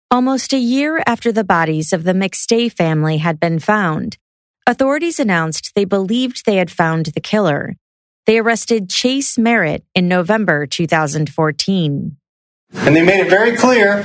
Almost a year after the bodies of the McStay family had been found, authorities announced they believed they had found the killer. They arrested Chase Merritt in November 2014. And they made it very clear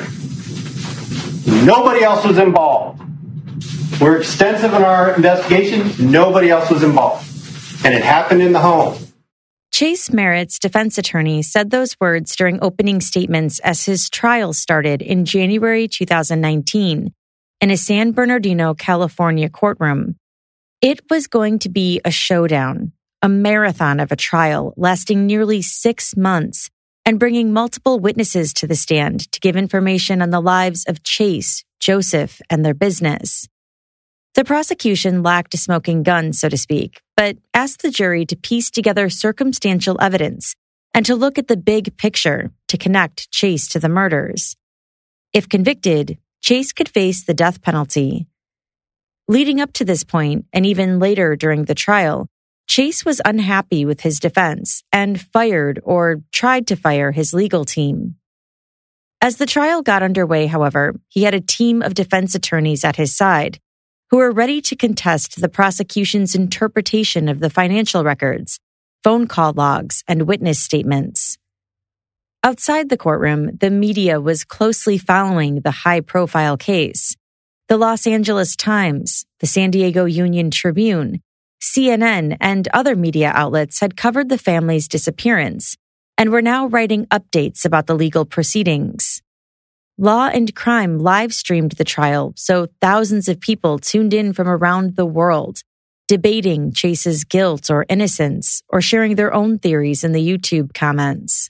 nobody else was involved. We're extensive in our investigation. Nobody else was involved. And it happened in the home. Chase Merritt's defense attorney said those words during opening statements as his trial started in January 2019 in a San Bernardino, California courtroom. It was going to be a showdown, a marathon of a trial lasting nearly 6 months and bringing multiple witnesses to the stand to give information on the lives of Chase, Joseph, and their business. The prosecution lacked a smoking gun, so to speak, but asked the jury to piece together circumstantial evidence and to look at the big picture to connect Chase to the murders. If convicted, Chase could face the death penalty. Leading up to this point, and even later during the trial, Chase was unhappy with his defense and fired or tried to fire his legal team. As the trial got underway, however, he had a team of defense attorneys at his side who were ready to contest the prosecution's interpretation of the financial records, phone call logs, and witness statements. Outside the courtroom, the media was closely following the high-profile case. The Los Angeles Times, the San Diego Union Tribune, CNN, and other media outlets had covered the family's disappearance and were now writing updates about the legal proceedings. Law and Crime live-streamed the trial, so thousands of people tuned in from around the world, debating Chase's guilt or innocence, or sharing their own theories in the YouTube comments.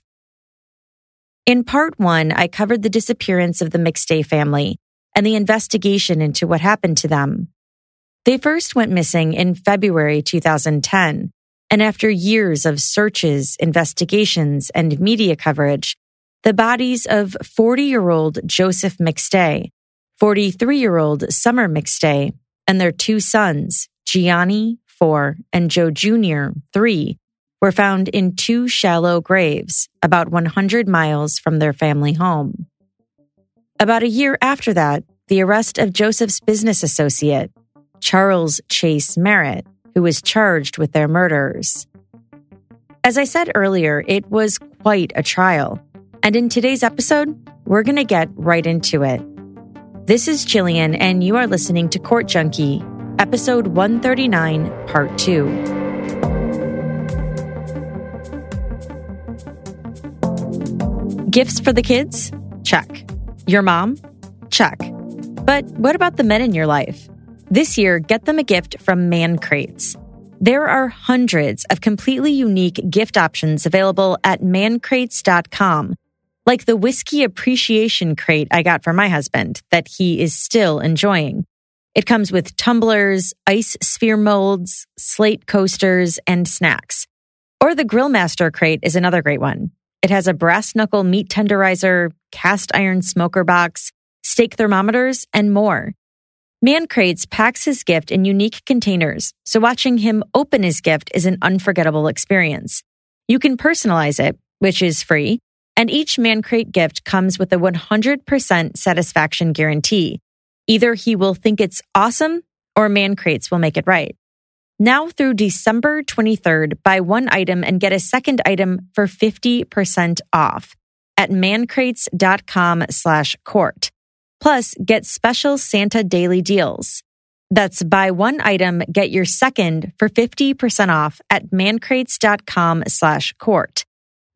In part 1, I covered the disappearance of the McStay family and the investigation into what happened to them. They first went missing in February 2010, and after years of searches, investigations, and media coverage, the bodies of 40-year-old Joseph McStay, 43-year-old Summer McStay, and their 2 sons, Gianni, 4, and Joe Jr., 3, were found in 2 shallow graves about 100 miles from their family home. About a year after that, the arrest of Joseph's business associate, Charles Chase Merritt, who was charged with their murders. As I said earlier, it was quite a trial. And in today's episode, we're going to get right into it. This is Jillian, and you are listening to Court Junkie, episode 139, part 2. Gifts for the kids? Check. Your mom? Check. But what about the men in your life? This year, get them a gift from Man Crates. There are hundreds of completely unique gift options available at mancrates.com, like the whiskey appreciation crate I got for my husband that he is still enjoying. It comes with tumblers, ice sphere molds, slate coasters, and snacks. Or the Grillmaster crate is another great one. It has a brass knuckle meat tenderizer, cast iron smoker box, steak thermometers, and more. Man Crates packs his gift in unique containers, so watching him open his gift is an unforgettable experience. You can personalize it, which is free, and each Man Crate gift comes with a 100% satisfaction guarantee. Either he will think it's awesome, or Man Crates will make it right. Now through December 23rd, buy one item and get a second item for 50% off at mancrates.com/court. Plus, get special Santa daily deals. That's buy one item, get your second for 50% off at mancrates.com/court.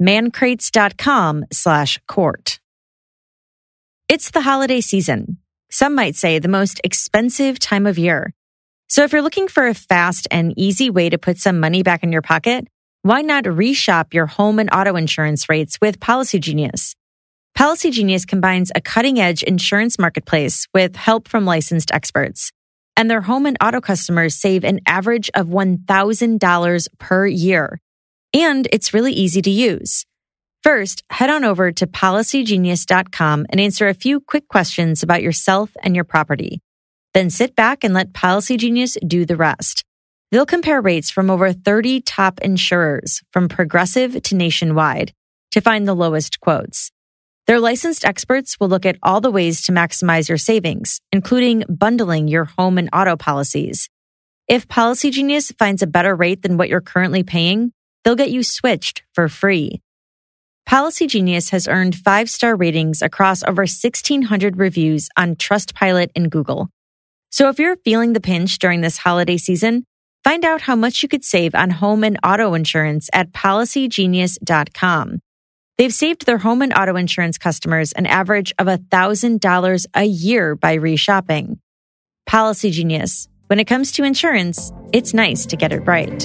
mancrates.com/court. It's the holiday season. Some might say the most expensive time of year. So if you're looking for a fast and easy way to put some money back in your pocket, why not reshop your home and auto insurance rates with Policy Genius? Policy Genius combines a cutting-edge insurance marketplace with help from licensed experts. And their home and auto customers save an average of $1,000 per year. And it's really easy to use. First, head on over to policygenius.com and answer a few quick questions about yourself and your property. Then sit back and let Policy Genius do the rest. They'll compare rates from over 30 top insurers, from Progressive to Nationwide, to find the lowest quotes. Their licensed experts will look at all the ways to maximize your savings, including bundling your home and auto policies. If Policy Genius finds a better rate than what you're currently paying, they'll get you switched for free. Policy Genius has earned 5-star ratings across over 1,600 reviews on Trustpilot and Google. So if you're feeling the pinch during this holiday season, find out how much you could save on home and auto insurance at PolicyGenius.com. They've saved their home and auto insurance customers an average of $1,000 a year by reshopping. Policy Genius. When it comes to insurance, it's nice to get it right.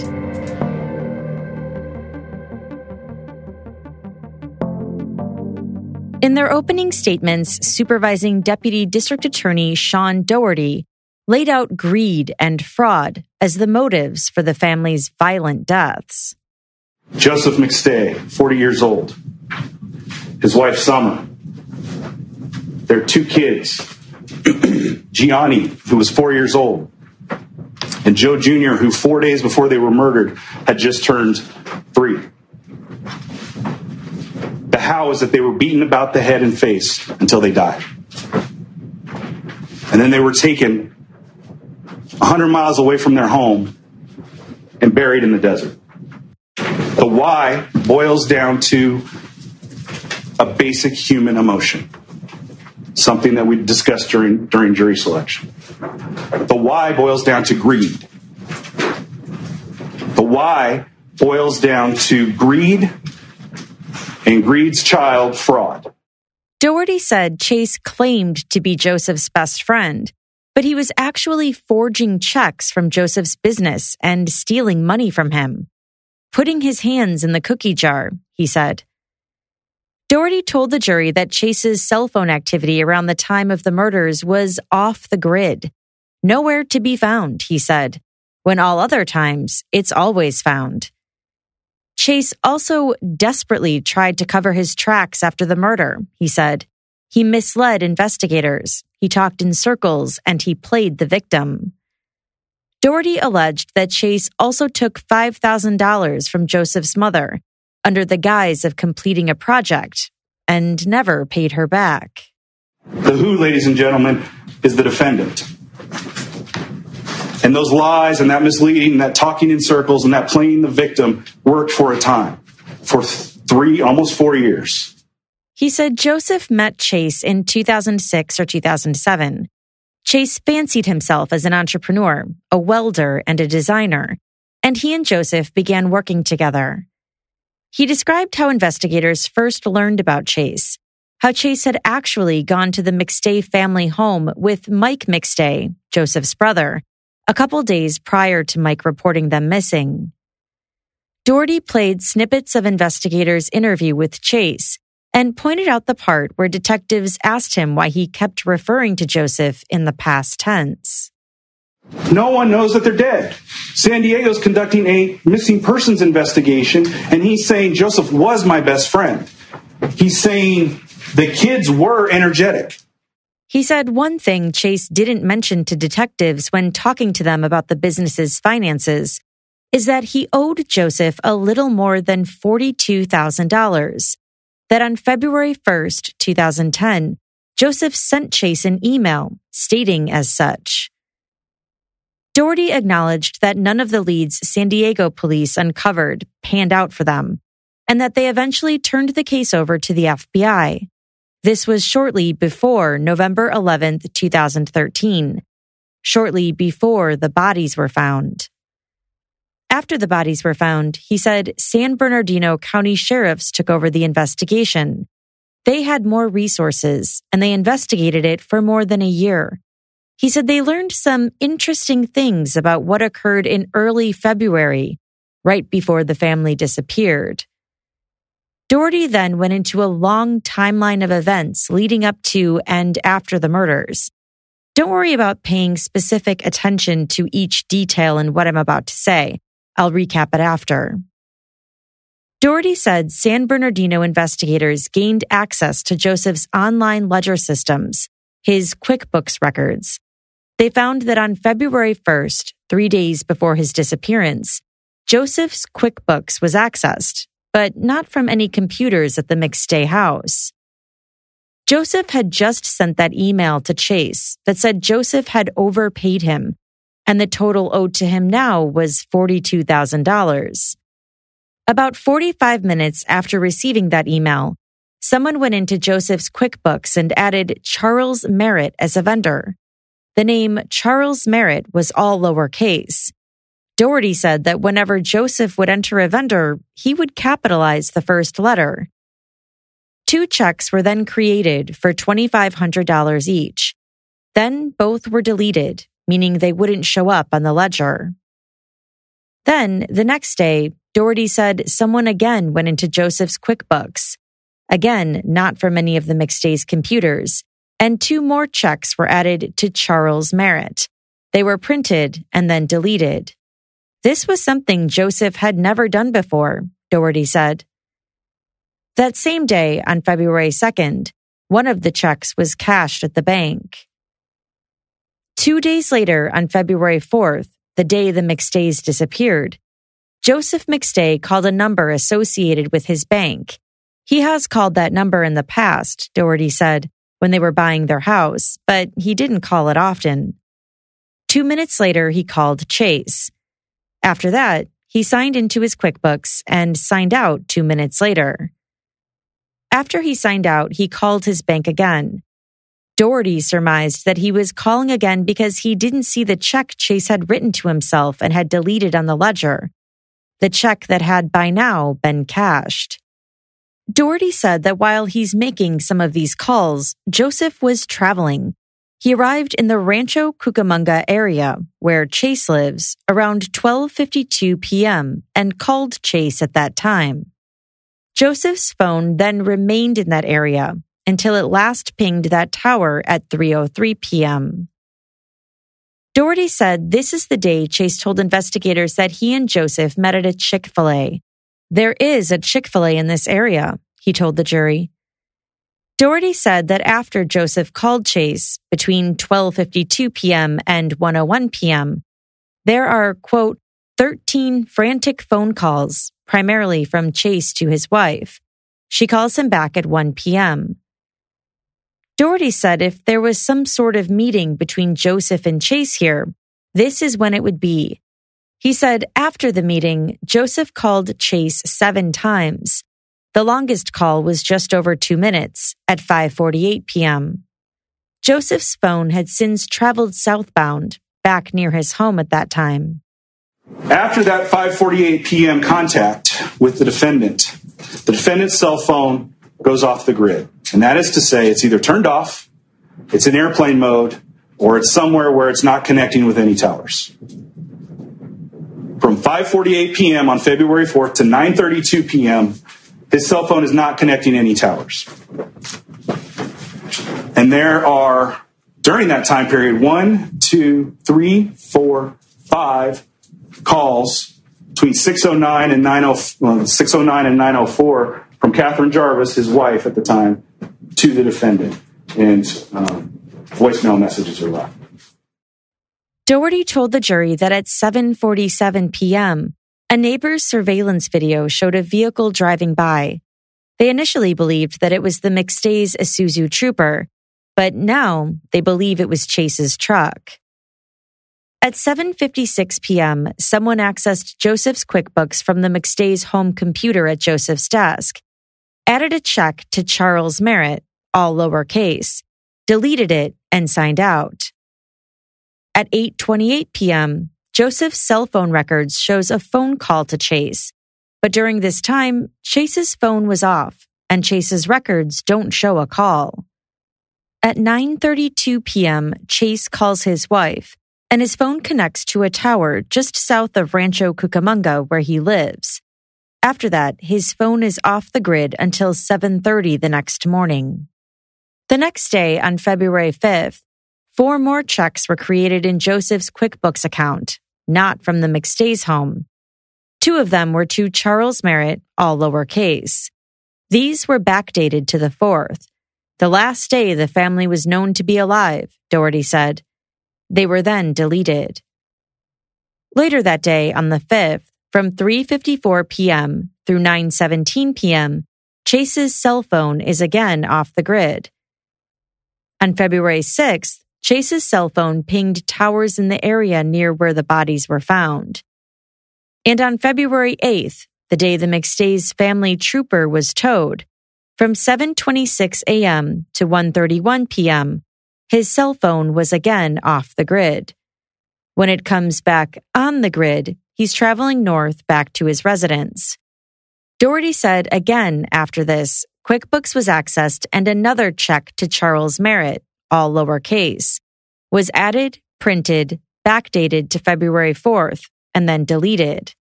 In their opening statements, Supervising Deputy District Attorney Sean Doherty laid out greed and fraud as the motives for the family's violent deaths. Joseph McStay, 40 years old. His wife, Summer. Their 2 kids, Gianni, who was 4 years old, and Joe Jr., who 4 days before they were murdered had just turned 3. The how is that they were beaten about the head and face until they died. And then they were taken 100 miles away from their home and buried in the desert. The why boils down to a basic human emotion, something that we discussed during jury selection. The why boils down to greed. The why boils down to greed and greed's child, fraud. Doherty said Chase claimed to be Joseph's best friend, but he was actually forging checks from Joseph's business and stealing money from him. Putting his hands in the cookie jar, he said. Doherty told the jury that Chase's cell phone activity around the time of the murders was off the grid. Nowhere to be found, he said, when all other times it's always found. Chase also desperately tried to cover his tracks after the murder, he said. He misled investigators, he talked in circles, and he played the victim. Doherty alleged that Chase also took $5,000 from Joseph's mother under the guise of completing a project and never paid her back. The who, ladies and gentlemen, is the defendant. And those lies and that misleading, that talking in circles and that playing the victim worked for a time, for 3, almost 4 years. He said Joseph met Chase in 2006 or 2007. Chase fancied himself as an entrepreneur, a welder, and a designer, and he and Joseph began working together. He described how investigators first learned about Chase, how Chase had actually gone to the McStay family home with Mike McStay, Joseph's brother, a couple days prior to Mike reporting them missing. Doherty played snippets of investigators' interview with Chase and pointed out the part where detectives asked him why he kept referring to Joseph in the past tense. No one knows that they're dead. San Diego's conducting a missing persons investigation, and he's saying Joseph was my best friend. He's saying the kids were energetic. He said one thing Chase didn't mention to detectives when talking to them about the business's finances is that he owed Joseph a little more than $42,000. That on February 1st, 2010, Joseph sent Chase an email stating as such. Doherty acknowledged that none of the leads San Diego police uncovered panned out for them, and that they eventually turned the case over to the FBI. This was shortly before November 11th, 2013, shortly before the bodies were found. After the bodies were found, he said San Bernardino County sheriffs took over the investigation. They had more resources, and they investigated it for more than a year. He said they learned some interesting things about what occurred in early February, right before the family disappeared. Doherty then went into a long timeline of events leading up to and after the murders. Don't worry about paying specific attention to each detail in what I'm about to say. I'll recap it after. Doherty said San Bernardino investigators gained access to Joseph's online ledger systems, his QuickBooks records. They found that on February 1st, 3 days before his disappearance, Joseph's QuickBooks was accessed, but not from any computers at the McStay house. Joseph had just sent that email to Chase that said Joseph had overpaid him, and the total owed to him now was $42,000. About 45 minutes after receiving that email, someone went into Joseph's QuickBooks and added Charles Merritt as a vendor. The name Charles Merritt was all lowercase. Doherty said that whenever Joseph would enter a vendor, he would capitalize the first letter. 2 checks were then created for $2,500 each. Then both were deleted, meaning they wouldn't show up on the ledger. Then, the next day, Doherty said someone again went into Joseph's QuickBooks. Again, not from any of the McStay's computers, and 2 more checks were added to Charles Merritt. They were printed and then deleted. This was something Joseph had never done before, Doherty said. That same day, on February 2nd, one of the checks was cashed at the bank. 2 days later, on February 4th, the day the McStays disappeared, Joseph McStay called a number associated with his bank. He has called that number in the past, Doherty said, when they were buying their house, but he didn't call it often. 2 minutes later, he called Chase. After that, he signed into his QuickBooks and signed out 2 minutes later. After he signed out, he called his bank again. Doherty surmised that he was calling again because he didn't see the check Chase had written to himself and had deleted on the ledger, the check that had by now been cashed. Doherty said that while he's making some of these calls, Joseph was traveling. He arrived in the Rancho Cucamonga area, where Chase lives, around 12:52 p.m. and called Chase at that time. Joseph's phone then remained in that area until it last pinged that tower at 3:03 p.m. Doherty said this is the day Chase told investigators that he and Joseph met at a Chick-fil-A. There is a Chick-fil-A in this area, he told the jury. Doherty said that after Joseph called Chase between 12:52 p.m. and 1:01 p.m., there are, quote, 13 frantic phone calls, primarily from Chase to his wife. She calls him back at 1 p.m. Doherty said if there was some sort of meeting between Joseph and Chase here, this is when it would be. He said after the meeting, Joseph called Chase 7 times. The longest call was just over 2 minutes at 5:48 p.m. Joseph's phone had since traveled southbound, back near his home at that time. After that 5:48 p.m. contact with the defendant's cell phone goes off the grid. And that is to say, it's either turned off, it's in airplane mode, or it's somewhere where it's not connecting with any towers. From 5:48 p.m. on February 4th to 9:32 p.m., his cell phone is not connecting any towers. And there are, during that time period, 1, 2, 3, 4, 5 calls between 6:09 and 9:04 from Catherine Jarvis, his wife at the time, to the defendant. And voicemail messages are left. Doherty told the jury that at 7:47 p.m., a neighbor's surveillance video showed a vehicle driving by. They initially believed that it was the McStay's Isuzu Trooper, but now they believe it was Chase's truck. At 7:56 p.m., someone accessed Joseph's QuickBooks from the McStay's home computer at Joseph's desk, added a check to Charles Merritt, all lowercase, deleted it, and signed out. At 8:28 p.m., Joseph's cell phone records shows a phone call to Chase, but during this time, Chase's phone was off, and Chase's records don't show a call. At 9:32 p.m., Chase calls his wife, and his phone connects to a tower just south of Rancho Cucamonga where he lives. After that, his phone is off the grid until 7:30 the next morning. The next day, on February 5th, 4 more checks were created in Joseph's QuickBooks account, not from the McStay's home. 2 of them were to Charles Merritt, all lowercase. These were backdated to the 4th, the last day the family was known to be alive, Doherty said. They were then deleted. Later that day, on the 5th, from 3:54 p.m. through 9:17 p.m., Chase's cell phone is again off the grid. On February 6th, Chase's cell phone pinged towers in the area near where the bodies were found. And on February 8th, the day the McStay's family trooper was towed, from 7:26 a.m. to 1:31 p.m., his cell phone was again off the grid. When it comes back on the grid, he's traveling north back to his residence. Doherty said again after this, QuickBooks was accessed and another check to Charles Merritt, all lowercase, was added, printed, backdated to February 4th, and then deleted.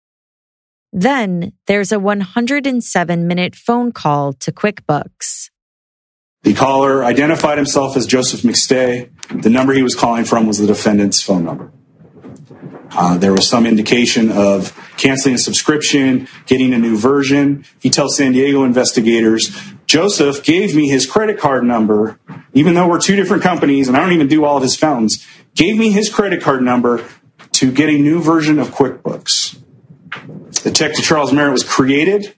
Then there's a 107-minute phone call to QuickBooks. The caller identified himself as Joseph McStay. The number he was calling from was the defendant's phone number. There was some indication of canceling a subscription, getting a new version. He tells San Diego investigators, Joseph gave me his credit card number, even though we're two different companies and I don't even do all of his fountains, gave me his credit card number to get a new version of QuickBooks. The check to Charles Merritt was created.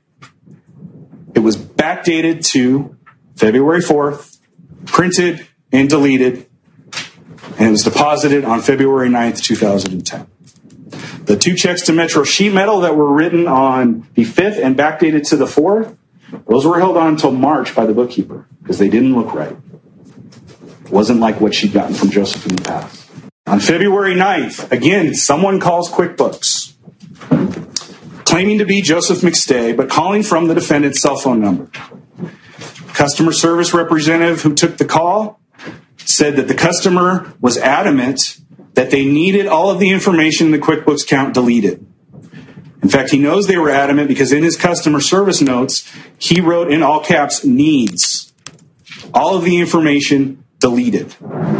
It was backdated to February 4th, printed and deleted, and it was deposited on February 9th, 2010. The two checks to Metro Sheet Metal that were written on the 5th and backdated to the 4th, those were held on until March by the bookkeeper because they didn't look right. It wasn't like what she'd gotten from Joseph in the past. On February 9th, again, someone calls QuickBooks, claiming to be Joseph McStay, but calling from the defendant's cell phone number. Customer service representative who took the call said that the customer was adamant that they needed all of the information in the QuickBooks account deleted. In fact, he knows they were adamant because in his customer service notes, he wrote in all caps, needs. All of the information deleted.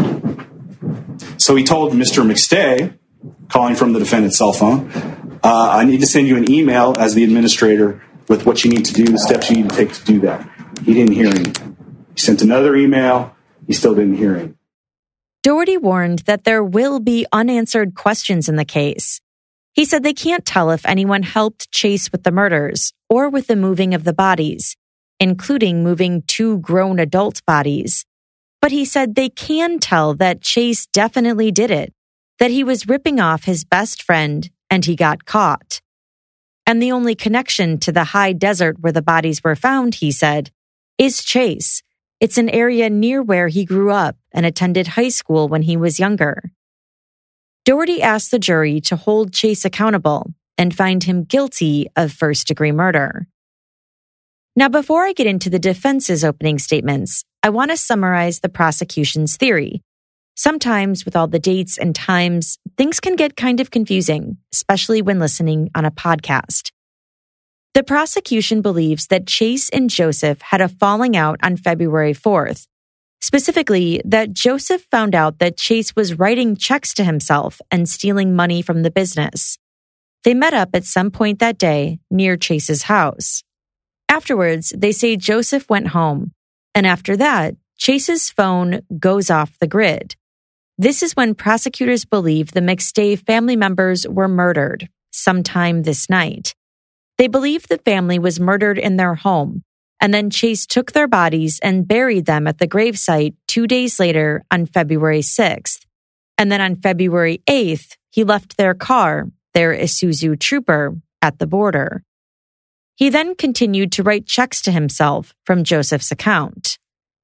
So he told Mr. McStay, calling from the defendant's cell phone, I need to send you an email as the administrator with what you need to do, the steps you need to take to do that. He didn't hear anything. He sent another email. He still didn't hear anything. Doherty warned that there will be unanswered questions in the case. He said they can't tell if anyone helped Chase with the murders or with the moving of the bodies, including moving two grown adult bodies. But he said they can tell that Chase definitely did it, that he was ripping off his best friend and he got caught. And the only connection to the high desert where the bodies were found, he said, is Chase. It's an area near where he grew up and attended high school when he was younger. Doherty asked the jury to hold Chase accountable and find him guilty of first-degree murder. Now, before I get into the defense's opening statements, I want to summarize the prosecution's theory. Sometimes, with all the dates and times, things can get kind of confusing, especially when listening on a podcast. The prosecution believes that Chase and Joseph had a falling out on February 4th. Specifically, that Joseph found out that Chase was writing checks to himself and stealing money from the business. They met up at some point that day near Chase's house. Afterwards, they say Joseph went home, and after that, Chase's phone goes off the grid. This is when prosecutors believe the McStay family members were murdered sometime this night. They believe the family was murdered in their home, and then Chase took their bodies and buried them at the gravesite 2 days later on February 6th. And then on February 8th, he left their car, their Isuzu Trooper, at the border. He then continued to write checks to himself from Joseph's account.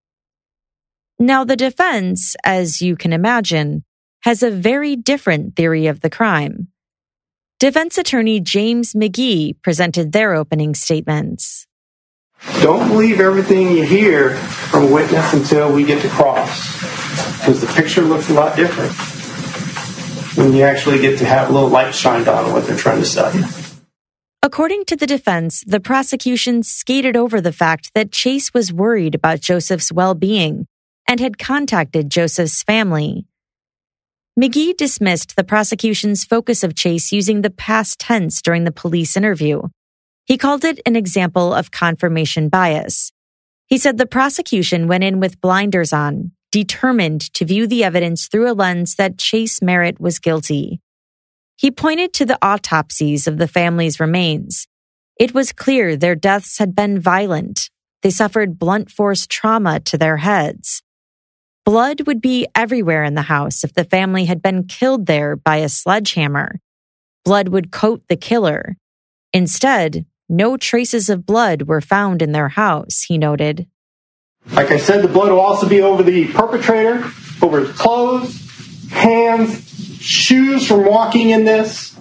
Now, the defense, as you can imagine, has a very different theory of the crime. Defense attorney James McGee presented their opening statements. Don't believe everything you hear from a witness until we get to cross, because the picture looks a lot different when you actually get to have a little light shined on what they're trying to sell you. According to the defense, the prosecution skated over the fact that Chase was worried about Joseph's well-being and had contacted Joseph's family. McGee dismissed the prosecution's focus of Chase using the past tense during the police interview. He called it an example of confirmation bias. He said the prosecution went in with blinders on, determined to view the evidence through a lens that Chase Merritt was guilty. He pointed to the autopsies of the family's remains. It was clear their deaths had been violent. They suffered blunt force trauma to their heads. Blood would be everywhere in the house if the family had been killed there by a sledgehammer. Blood would coat the killer. Instead, no traces of blood were found in their house, he noted. Like I said, the blood will also be over the perpetrator, over his clothes, hands, shoes from walking in this.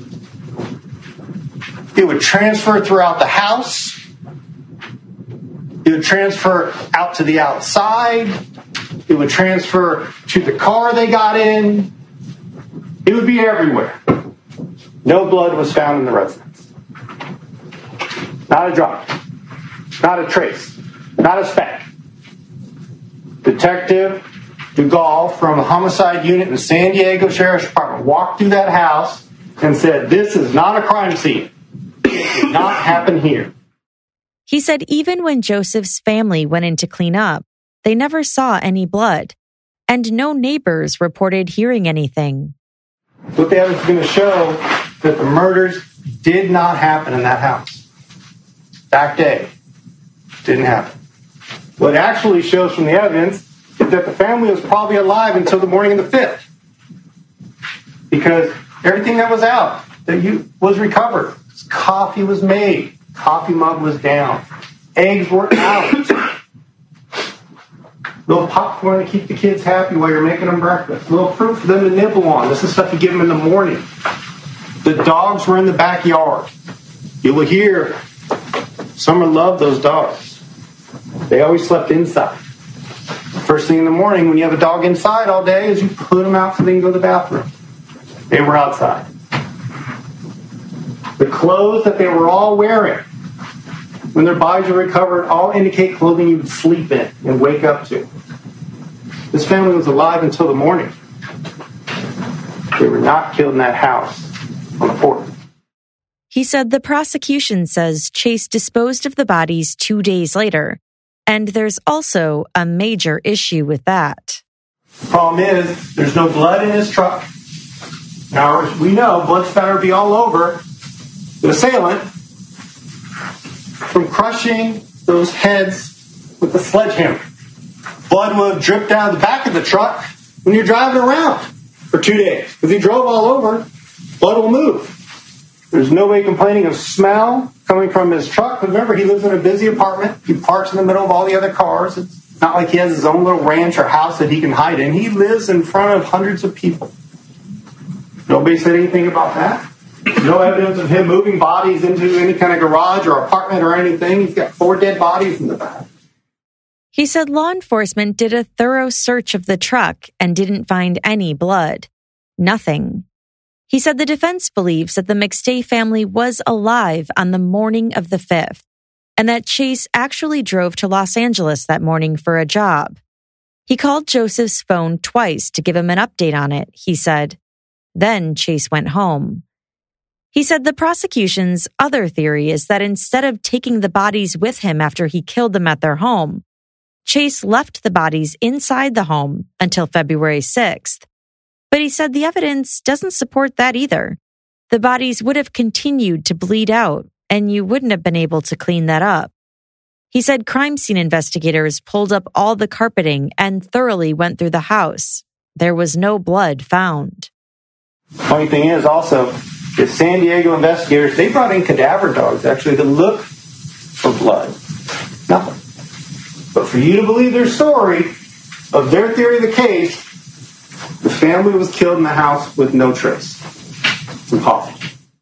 It would transfer throughout the house. It would transfer out to the outside. It would transfer to the car they got in. It would be everywhere. No blood was found in the residence. Not a drop. Not a trace. Not a speck. Detective Dugal from the homicide unit in the San Diego Sheriff's Department walked through that house and said, "This is not a crime scene. It did not happen here." He said even when Joseph's family went in to clean up, they never saw any blood, and no neighbors reported hearing anything. What the evidence is going to show that the murders did not happen in that house. That day. Didn't happen. What actually shows from the evidence is that the family was probably alive until the morning of the 5th. Because everything that was out was recovered. Coffee was made. Coffee mug was down. Eggs were out. Little popcorn to keep the kids happy while you're making them breakfast. A little fruit for them to nibble on. This is stuff you give them in the morning. The dogs were in the backyard. You will hear Summer loved those dogs. They always slept inside. First thing in the morning, when you have a dog inside all day, is you put them out so they can go to the bathroom. They were outside. The clothes that they were all wearing, when their bodies were recovered, all indicate clothing you would sleep in and wake up to. This family was alive until the morning. They were not killed in that house on the 4th. He said the prosecution says Chase disposed of the bodies 2 days later, and there's also a major issue with that. The problem is, there's no blood in his truck. Now, we know blood spatter would be all over the assailant from crushing those heads with a sledgehammer. Blood would have dripped out of the back of the truck when you're driving around for 2 days. If he drove all over, blood will move. There's no way complaining of smell coming from his truck. Remember, he lives in a busy apartment. He parks in the middle of all the other cars. It's not like he has his own little ranch or house that he can hide in. He lives in front of hundreds of people. Nobody said anything about that. No evidence of him moving bodies into any kind of garage or apartment or anything. He's got 4 dead bodies in the back. He said law enforcement did a thorough search of the truck and didn't find any blood. Nothing. He said the defense believes that the McStay family was alive on the morning of the 5th, and that Chase actually drove to Los Angeles that morning for a job. He called Joseph's phone twice to give him an update on it, he said. Then Chase went home. He said the prosecution's other theory is that instead of taking the bodies with him after he killed them at their home, Chase left the bodies inside the home until February 6th. But he said the evidence doesn't support that either. The bodies would have continued to bleed out, and you wouldn't have been able to clean that up. He said crime scene investigators pulled up all the carpeting and thoroughly went through the house. There was no blood found. Funny thing is also, the San Diego investigators, they brought in cadaver dogs, actually, to look for blood. Nothing. But for you to believe their story, of their theory of the case, the family was killed in the house with no trace. It's impossible.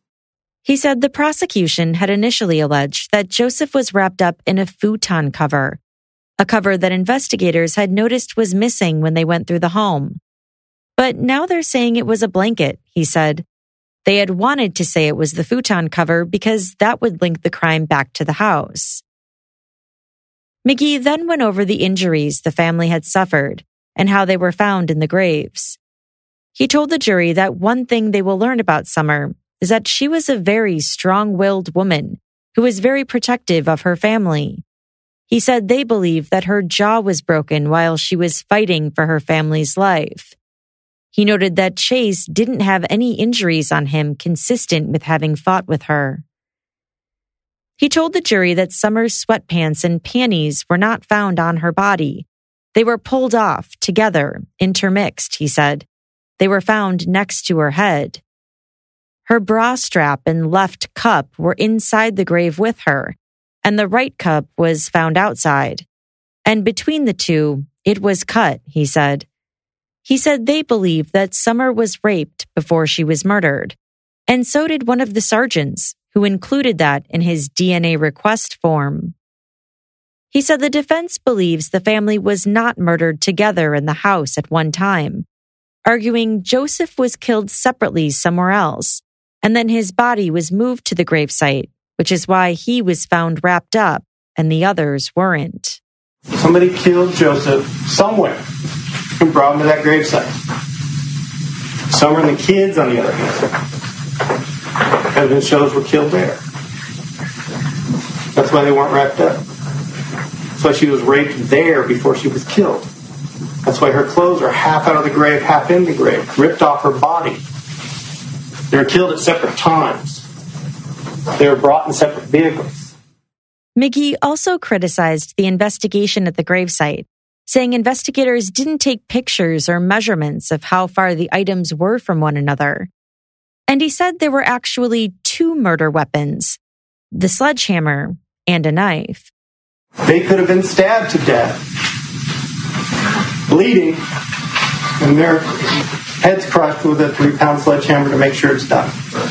He said the prosecution had initially alleged that Joseph was wrapped up in a futon cover, a cover that investigators had noticed was missing when they went through the home. But now they're saying it was a blanket, he said. They had wanted to say it was the futon cover because that would link the crime back to the house. McGee then went over the injuries the family had suffered and how they were found in the graves. He told the jury that one thing they will learn about Summer is that she was a very strong-willed woman who was very protective of her family. He said they believe that her jaw was broken while she was fighting for her family's life. He noted that Chase didn't have any injuries on him consistent with having fought with her. He told the jury that Summer's sweatpants and panties were not found on her body, They were pulled off, together, intermixed, he said. They were found next to her head. Her bra strap and left cup were inside the grave with her, and the right cup was found outside. And between the two, it was cut, he said. He said they believe that Summer was raped before she was murdered, and so did one of the sergeants, who included that in his DNA request form. He said the defense believes the family was not murdered together in the house at one time, arguing Joseph was killed separately somewhere else, and then his body was moved to the gravesite, which is why he was found wrapped up and the others weren't. Somebody killed Joseph somewhere and brought him to that gravesite. Summer and the kids, on the other hand, evidence shows were killed there. That's why they weren't wrapped up. That's why she was raped there before she was killed. That's why her clothes are half out of the grave, half in the grave, ripped off her body. They were killed at separate times. They were brought in separate vehicles. McGee also criticized the investigation at the gravesite, saying investigators didn't take pictures or measurements of how far the items were from one another. And he said there were actually 2 murder weapons, the sledgehammer and a knife. They could have been stabbed to death, bleeding, and their heads crushed with a 3-pound sledgehammer to make sure it's done.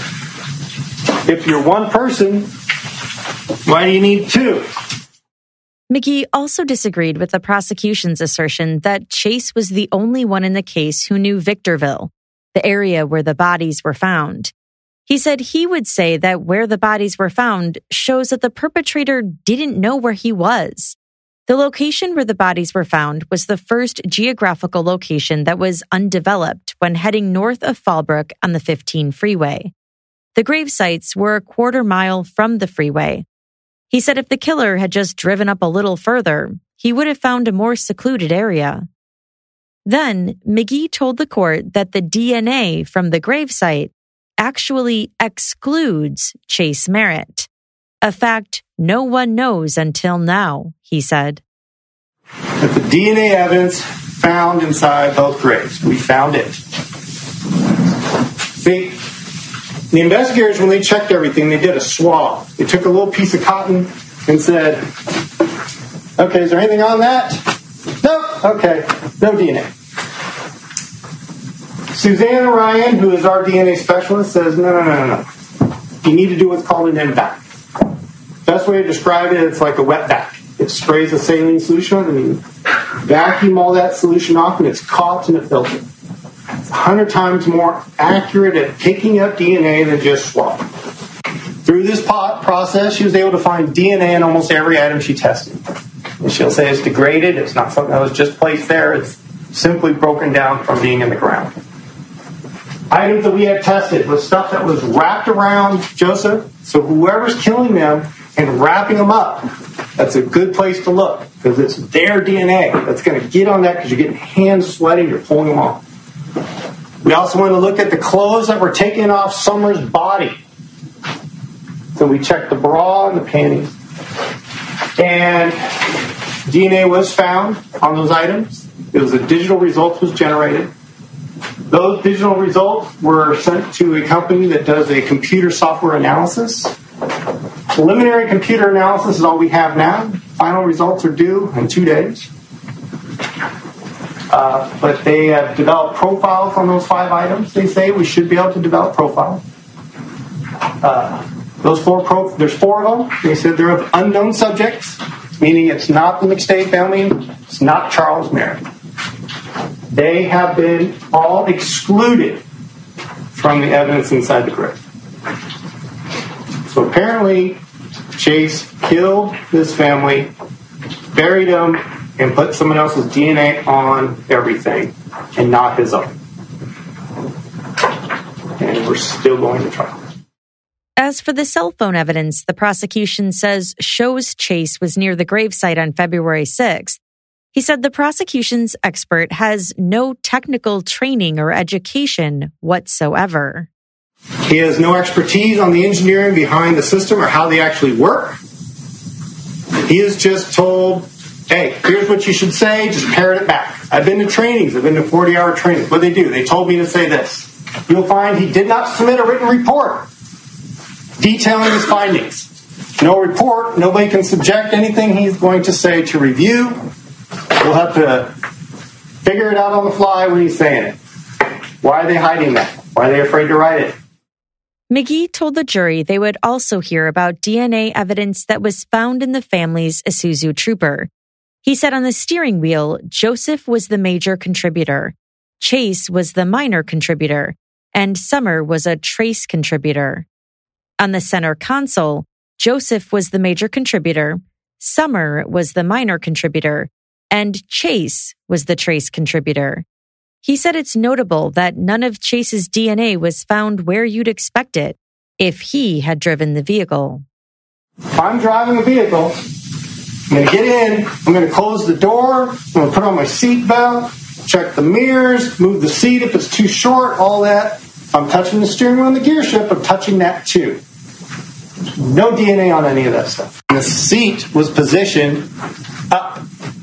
If you're one person, why do you need 2? McGee also disagreed with the prosecution's assertion that Chase was the only one in the case who knew Victorville, the area where the bodies were found. He said he would say that where the bodies were found shows that the perpetrator didn't know where he was. The location where the bodies were found was the first geographical location that was undeveloped when heading north of Fallbrook on the 15 freeway. The grave sites were a quarter mile from the freeway. He said if the killer had just driven up a little further, he would have found a more secluded area. Then, McGee told the court that the DNA from the gravesite actually excludes Chase Merritt, a fact no one knows until now, he said. But the DNA evidence found inside both graves, we found it. See, the investigators, when they checked everything, they did a swab. They took a little piece of cotton and said, okay, is there anything on that? Nope. Okay, no DNA. Suzanne Ryan, who is our DNA specialist, says, no. You need to do what's called an M-vac. Best way to describe it, it's like a wet vac. It sprays a saline solution on and you vacuum all that solution off and it's caught in a filter. It's 100 times more accurate at picking up DNA than just swab. Through this process, she was able to find DNA in almost every item she tested. And she'll say it's degraded. It's not something that was just placed there. It's simply broken down from being in the ground. Items that we had tested was stuff that was wrapped around Joseph. So whoever's killing them and wrapping them up, that's a good place to look because it's their DNA that's going to get on that because you're getting hands sweating, you're pulling them off. We also want to look at the clothes that were taken off Summer's body. So we checked the bra and the panties. And DNA was found on those items. It was a digital result was generated. Those digital results were sent to a company that does a computer software analysis. Preliminary computer analysis is all we have now. Final results are due in 2 days. But they have developed profiles on those 5 items. They say we should be able to develop profiles. There's 4 of them. They said they're of unknown subjects, meaning it's not the McStay family, it's not Charles Merritt. They have been all excluded from the evidence inside the grave. So apparently, Chase killed this family, buried them, and put someone else's DNA on everything, and not his own. And we're still going to trial. As for the cell phone evidence the prosecution says shows Chase was near the gravesite on February 6th, he said the prosecution's expert has no technical training or education whatsoever. He has no expertise on the engineering behind the system or how they actually work. He is just told Hey, here's what you should say. Just parrot it back. I've been to trainings. I've been to 40-hour trainings. What they do? They told me to say this. You'll find he did not submit a written report detailing his findings. No report. Nobody can subject anything he's going to say to review. We'll have to figure it out on the fly when he's saying it. Why are they hiding that? Why are they afraid to write it? McGee told the jury they would also hear about DNA evidence that was found in the family's Isuzu Trooper. He said on the steering wheel, Joseph was the major contributor, Chase was the minor contributor, and Summer was a trace contributor. On the center console, Joseph was the major contributor, Summer was the minor contributor, and Chase was the trace contributor. He said it's notable that none of Chase's DNA was found where you'd expect it, if he had driven the vehicle. If I'm driving a vehicle, I'm going to get in, I'm going to close the door, I'm going to put on my seatbelt, check the mirrors, move the seat if it's too short, all that. If I'm touching the steering wheel and the gear shift, I'm touching that too. No DNA on any of that stuff. And the seat was positioned up.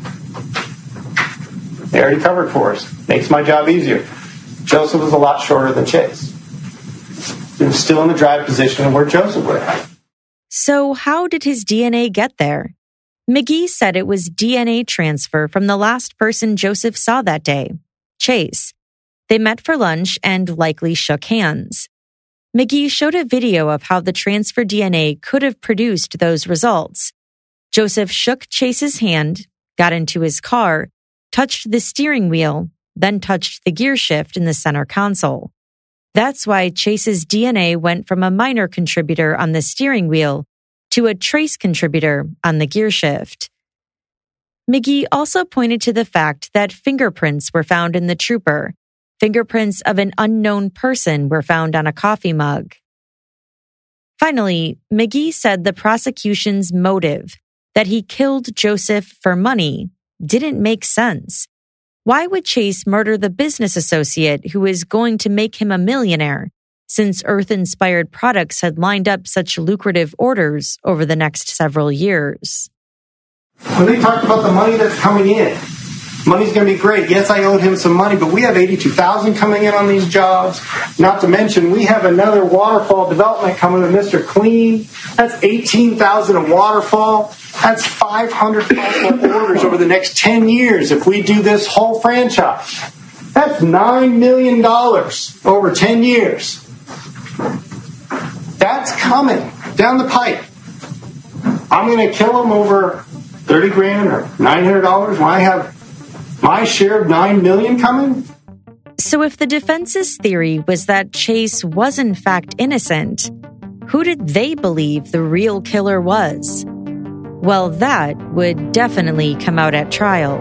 They already covered for us. Makes my job easier. Joseph was a lot shorter than Chase. He was still in the drive position where Joseph would have. So how did his DNA get there? McGee said it was DNA transfer from the last person Joseph saw that day, Chase. They met for lunch and likely shook hands. McGee showed a video of how the transfer DNA could have produced those results. Joseph shook Chase's hand, got into his car, touched the steering wheel, then touched the gear shift in the center console. That's why Chase's DNA went from a minor contributor on the steering wheel to a trace contributor on the gear shift. McGee also pointed to the fact that fingerprints were found in the Trooper. Fingerprints of an unknown person were found on a coffee mug. Finally, McGee said the prosecution's motive, that he killed Joseph for money, didn't make sense. Why would Chase murder the business associate who was going to make him a millionaire, since Earth-inspired products had lined up such lucrative orders over the next several years? When they talked about the money that's coming in, money's going to be great. Yes, I owed him some money, but we have $82,000 coming in on these jobs. Not to mention, we have another waterfall development coming with Mr. Clean. That's $18,000 a waterfall. That's 500 possible orders over the next 10 years if we do this whole franchise. That's $9 million over 10 years. That's coming down the pipe. I'm going to kill him over $30,000 or $900 when I have my share of $9 million coming? So if the defense's theory was that Chase was in fact innocent, who did they believe the real killer was? Well, that would definitely come out at trial.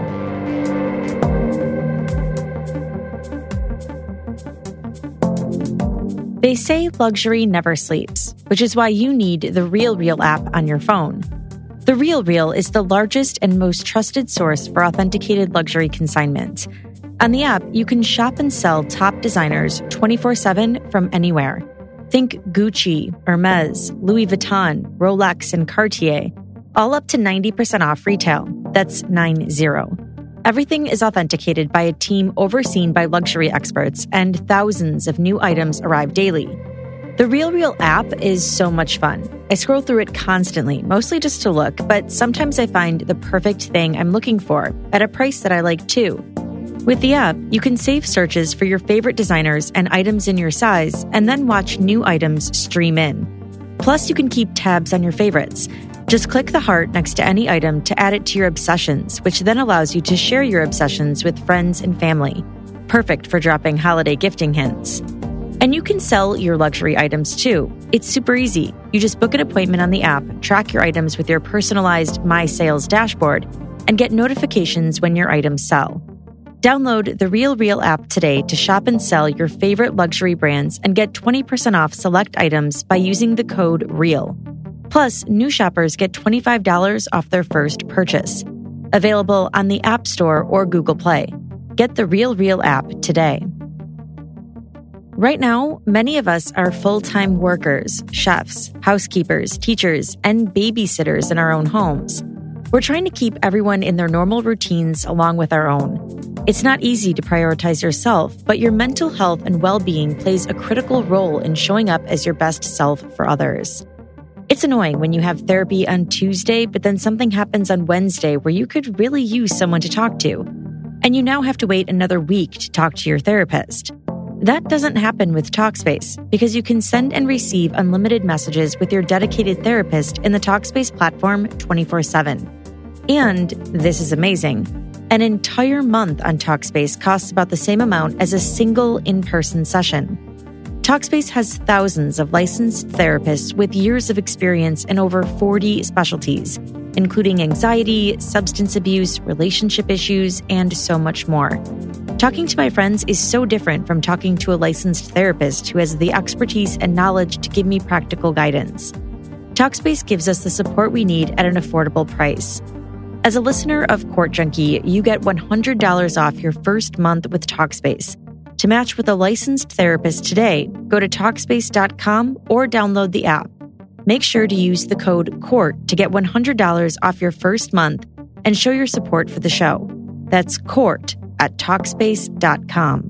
They say luxury never sleeps, which is why you need the RealReal app on your phone. The RealReal is the largest and most trusted source for authenticated luxury consignment. On the app, you can shop and sell top designers 24/7 from anywhere. Think Gucci, Hermes, Louis Vuitton, Rolex, and Cartier, all up to 90% off retail. That's 90. Everything is authenticated by a team overseen by luxury experts, and thousands of new items arrive daily. The RealReal app is so much fun. I scroll through it constantly, mostly just to look, but sometimes I find the perfect thing I'm looking for at a price that I like too. With the app, you can save searches for your favorite designers and items in your size, and then watch new items stream in. Plus, you can keep tabs on your favorites. Just click the heart next to any item to add it to your obsessions, which then allows you to share your obsessions with friends and family. Perfect for dropping holiday gifting hints. And you can sell your luxury items too. It's super easy. You just book an appointment on the app, track your items with your personalized My Sales dashboard, and get notifications when your items sell. Download the RealReal app today to shop and sell your favorite luxury brands and get 20% off select items by using the code REAL. Plus, new shoppers get $25 off their first purchase. Available on the App Store or Google Play. Get the RealReal app today. Right now, many of us are full-time workers, chefs, housekeepers, teachers, and babysitters in our own homes. We're trying to keep everyone in their normal routines along with our own. It's not easy to prioritize yourself, but your mental health and well-being plays a critical role in showing up as your best self for others. It's annoying when you have therapy on Tuesday, but then something happens on Wednesday where you could really use someone to talk to, and you now have to wait another week to talk to your therapist. That doesn't happen with Talkspace because you can send and receive unlimited messages with your dedicated therapist in the Talkspace platform 24/7. And this is amazing. An entire month on Talkspace costs about the same amount as a single in-person session. Talkspace has thousands of licensed therapists with years of experience in over 40 specialties, including anxiety, substance abuse, relationship issues, and so much more. Talking to my friends is so different from talking to a licensed therapist who has the expertise and knowledge to give me practical guidance. Talkspace gives us the support we need at an affordable price. As a listener of Court Junkie, you get $100 off your first month with Talkspace. To match with a licensed therapist today, go to Talkspace.com or download the app. Make sure to use the code COURT to get $100 off your first month and show your support for the show. That's COURT at Talkspace.com.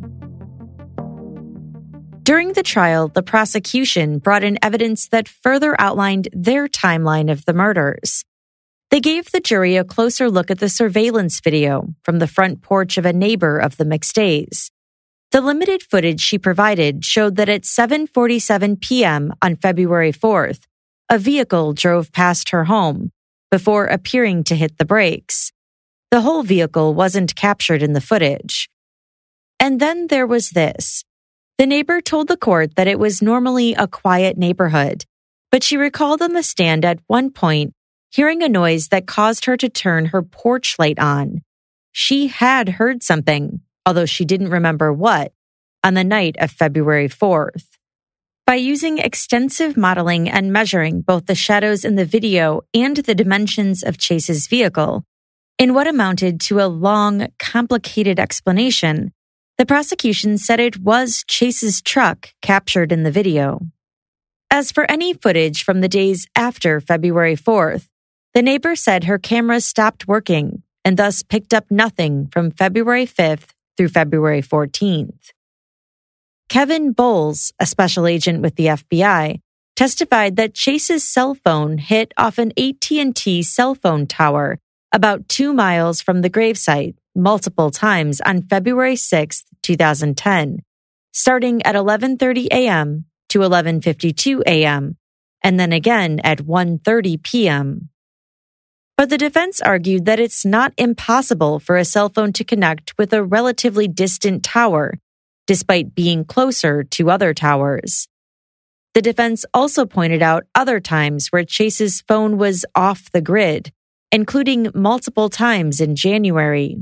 During the trial, the prosecution brought in evidence that further outlined their timeline of the murders. They gave the jury a closer look at the surveillance video from the front porch of a neighbor of the McStays. The limited footage she provided showed that at 7:47 p.m. on February 4th, a vehicle drove past her home before appearing to hit the brakes. The whole vehicle wasn't captured in the footage. And then there was this. The neighbor told the court that it was normally a quiet neighborhood, but she recalled on the stand at one point hearing a noise that caused her to turn her porch light on. She had heard something, although she didn't remember what, on the night of February 4th. By using extensive modeling and measuring both the shadows in the video and the dimensions of Chase's vehicle, in what amounted to a long, complicated explanation, the prosecution said it was Chase's truck captured in the video. As for any footage from the days after February 4th, the neighbor said her camera stopped working and thus picked up nothing from February 5th through February 14th. Kevin Bowles, a special agent with the FBI, testified that Chase's cell phone hit off an AT&T cell phone tower about 2 miles from the gravesite multiple times on February 6, 2010, starting at 11:30 a.m. to 11:52 a.m., and then again at 1:30 p.m. But the defense argued that it's not impossible for a cell phone to connect with a relatively distant tower, despite being closer to other towers. The defense also pointed out other times where Chase's phone was off the grid, including multiple times in January.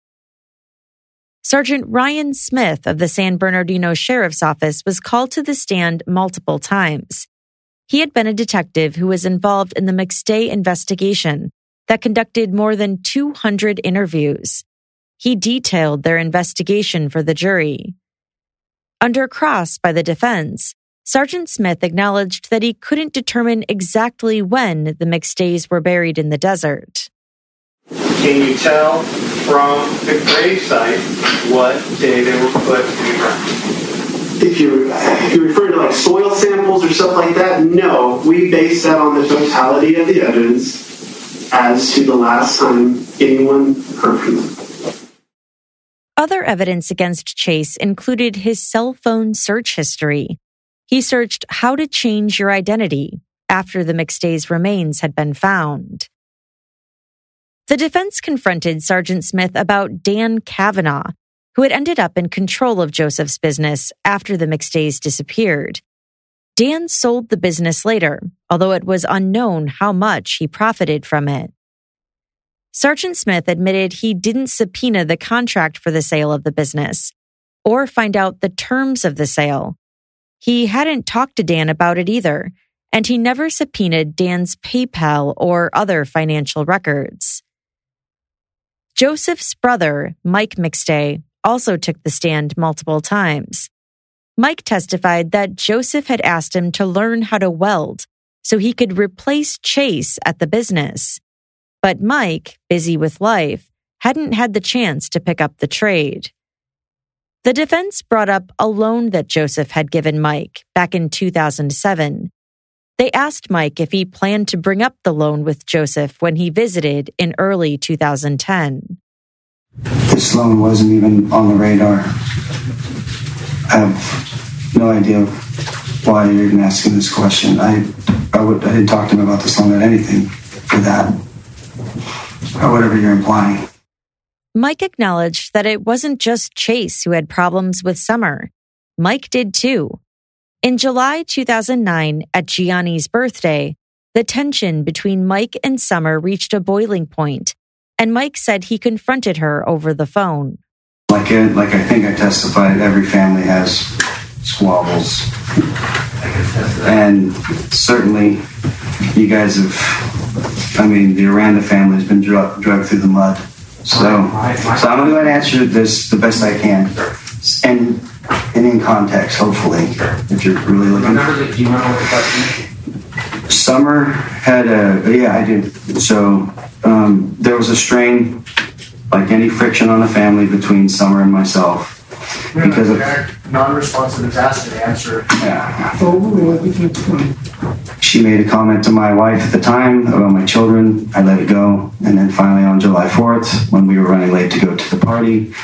Sergeant Ryan Smith of the San Bernardino Sheriff's Office was called to the stand multiple times. He had been a detective who was involved in the McStay investigation that conducted more than 200 interviews. He detailed their investigation for the jury. Under cross by the defense, Sergeant Smith acknowledged that he couldn't determine exactly when the McStays were buried in the desert. Can you tell from the gravesite what day they were put in the ground? If you're referring to like soil samples or stuff like that, no. We base that on the totality of the evidence as to the last time anyone heard from them. Other evidence against Chase included his cell phone search history. He searched how to change your identity after the McStays' remains had been found. The defense confronted Sergeant Smith about Dan Kavanaugh, who had ended up in control of Joseph's business after the McStays disappeared. Dan sold the business later, although it was unknown how much he profited from it. Sergeant Smith admitted he didn't subpoena the contract for the sale of the business or find out the terms of the sale. He hadn't talked to Dan about it either, and he never subpoenaed Dan's PayPal or other financial records. Joseph's brother, Mike McStay, also took the stand multiple times. Mike testified that Joseph had asked him to learn how to weld so he could replace Chase at the business. But Mike, busy with life, hadn't had the chance to pick up the trade. The defense brought up a loan that Joseph had given Mike back in 2007. They asked Mike if he planned to bring up the loan with Joseph when he visited in early 2010. This loan wasn't even on the radar. I have no idea why you're even asking this question. I didn't talk to him about this loan or anything for that, or whatever you're implying. Mike acknowledged that it wasn't just Chase who had problems with Summer. Mike did too. In July 2009, at Gianni's birthday, the tension between Mike and Summer reached a boiling point, and Mike said he confronted her over the phone. Like I think I testified, every family has squabbles. And certainly, you guys the Aranda family has been dragged through the mud. So I'm going to go ahead and answer this the best I can. And in context, hopefully, if you're really looking. Do you remember what the question is? Summer had I do. So there was a strain, like any friction on a family, between Summer and myself. Because of non-responsive is asked to answer. Yeah. She made a comment to my wife at the time about my children. I let it go. And then finally on July 4th, when we were running late to go to the party,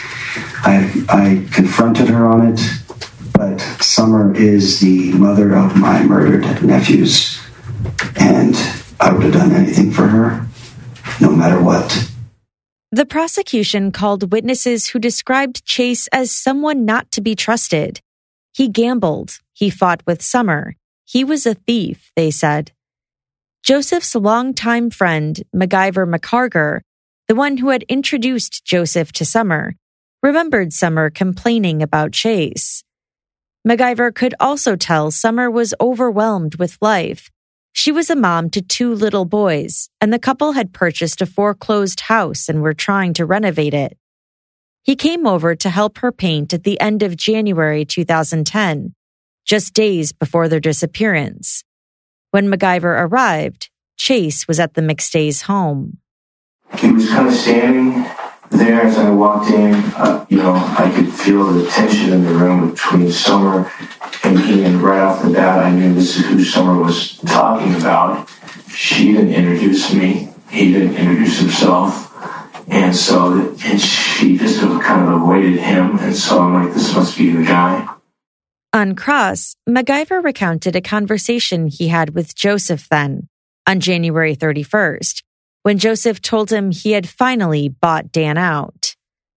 I confronted her on it. But Summer is the mother of my murdered nephews. And I would have done anything for her, no matter what. The prosecution called witnesses who described Chase as someone not to be trusted. He gambled. He fought with Summer. He was a thief, they said. Joseph's longtime friend, MacGyver McCarger, the one who had introduced Joseph to Summer, remembered Summer complaining about Chase. MacGyver could also tell Summer was overwhelmed with life. She was a mom to 2 little boys, and the couple had purchased a foreclosed house and were trying to renovate it. He came over to help her paint at the end of January 2010, just days before their disappearance. When MacGyver arrived, Chase was at the McStays' home. He was kind of standing there as I walked in. I could feel the tension in the room between Summer and he, and right off the bat, I knew this is who Summer was talking about. She didn't introduce me. He didn't introduce himself. And she just kind of avoided him. And so I'm like, this must be the guy. On cross, MacGyver recounted a conversation he had with Joseph then, on January 31st, when Joseph told him he had finally bought Dan out.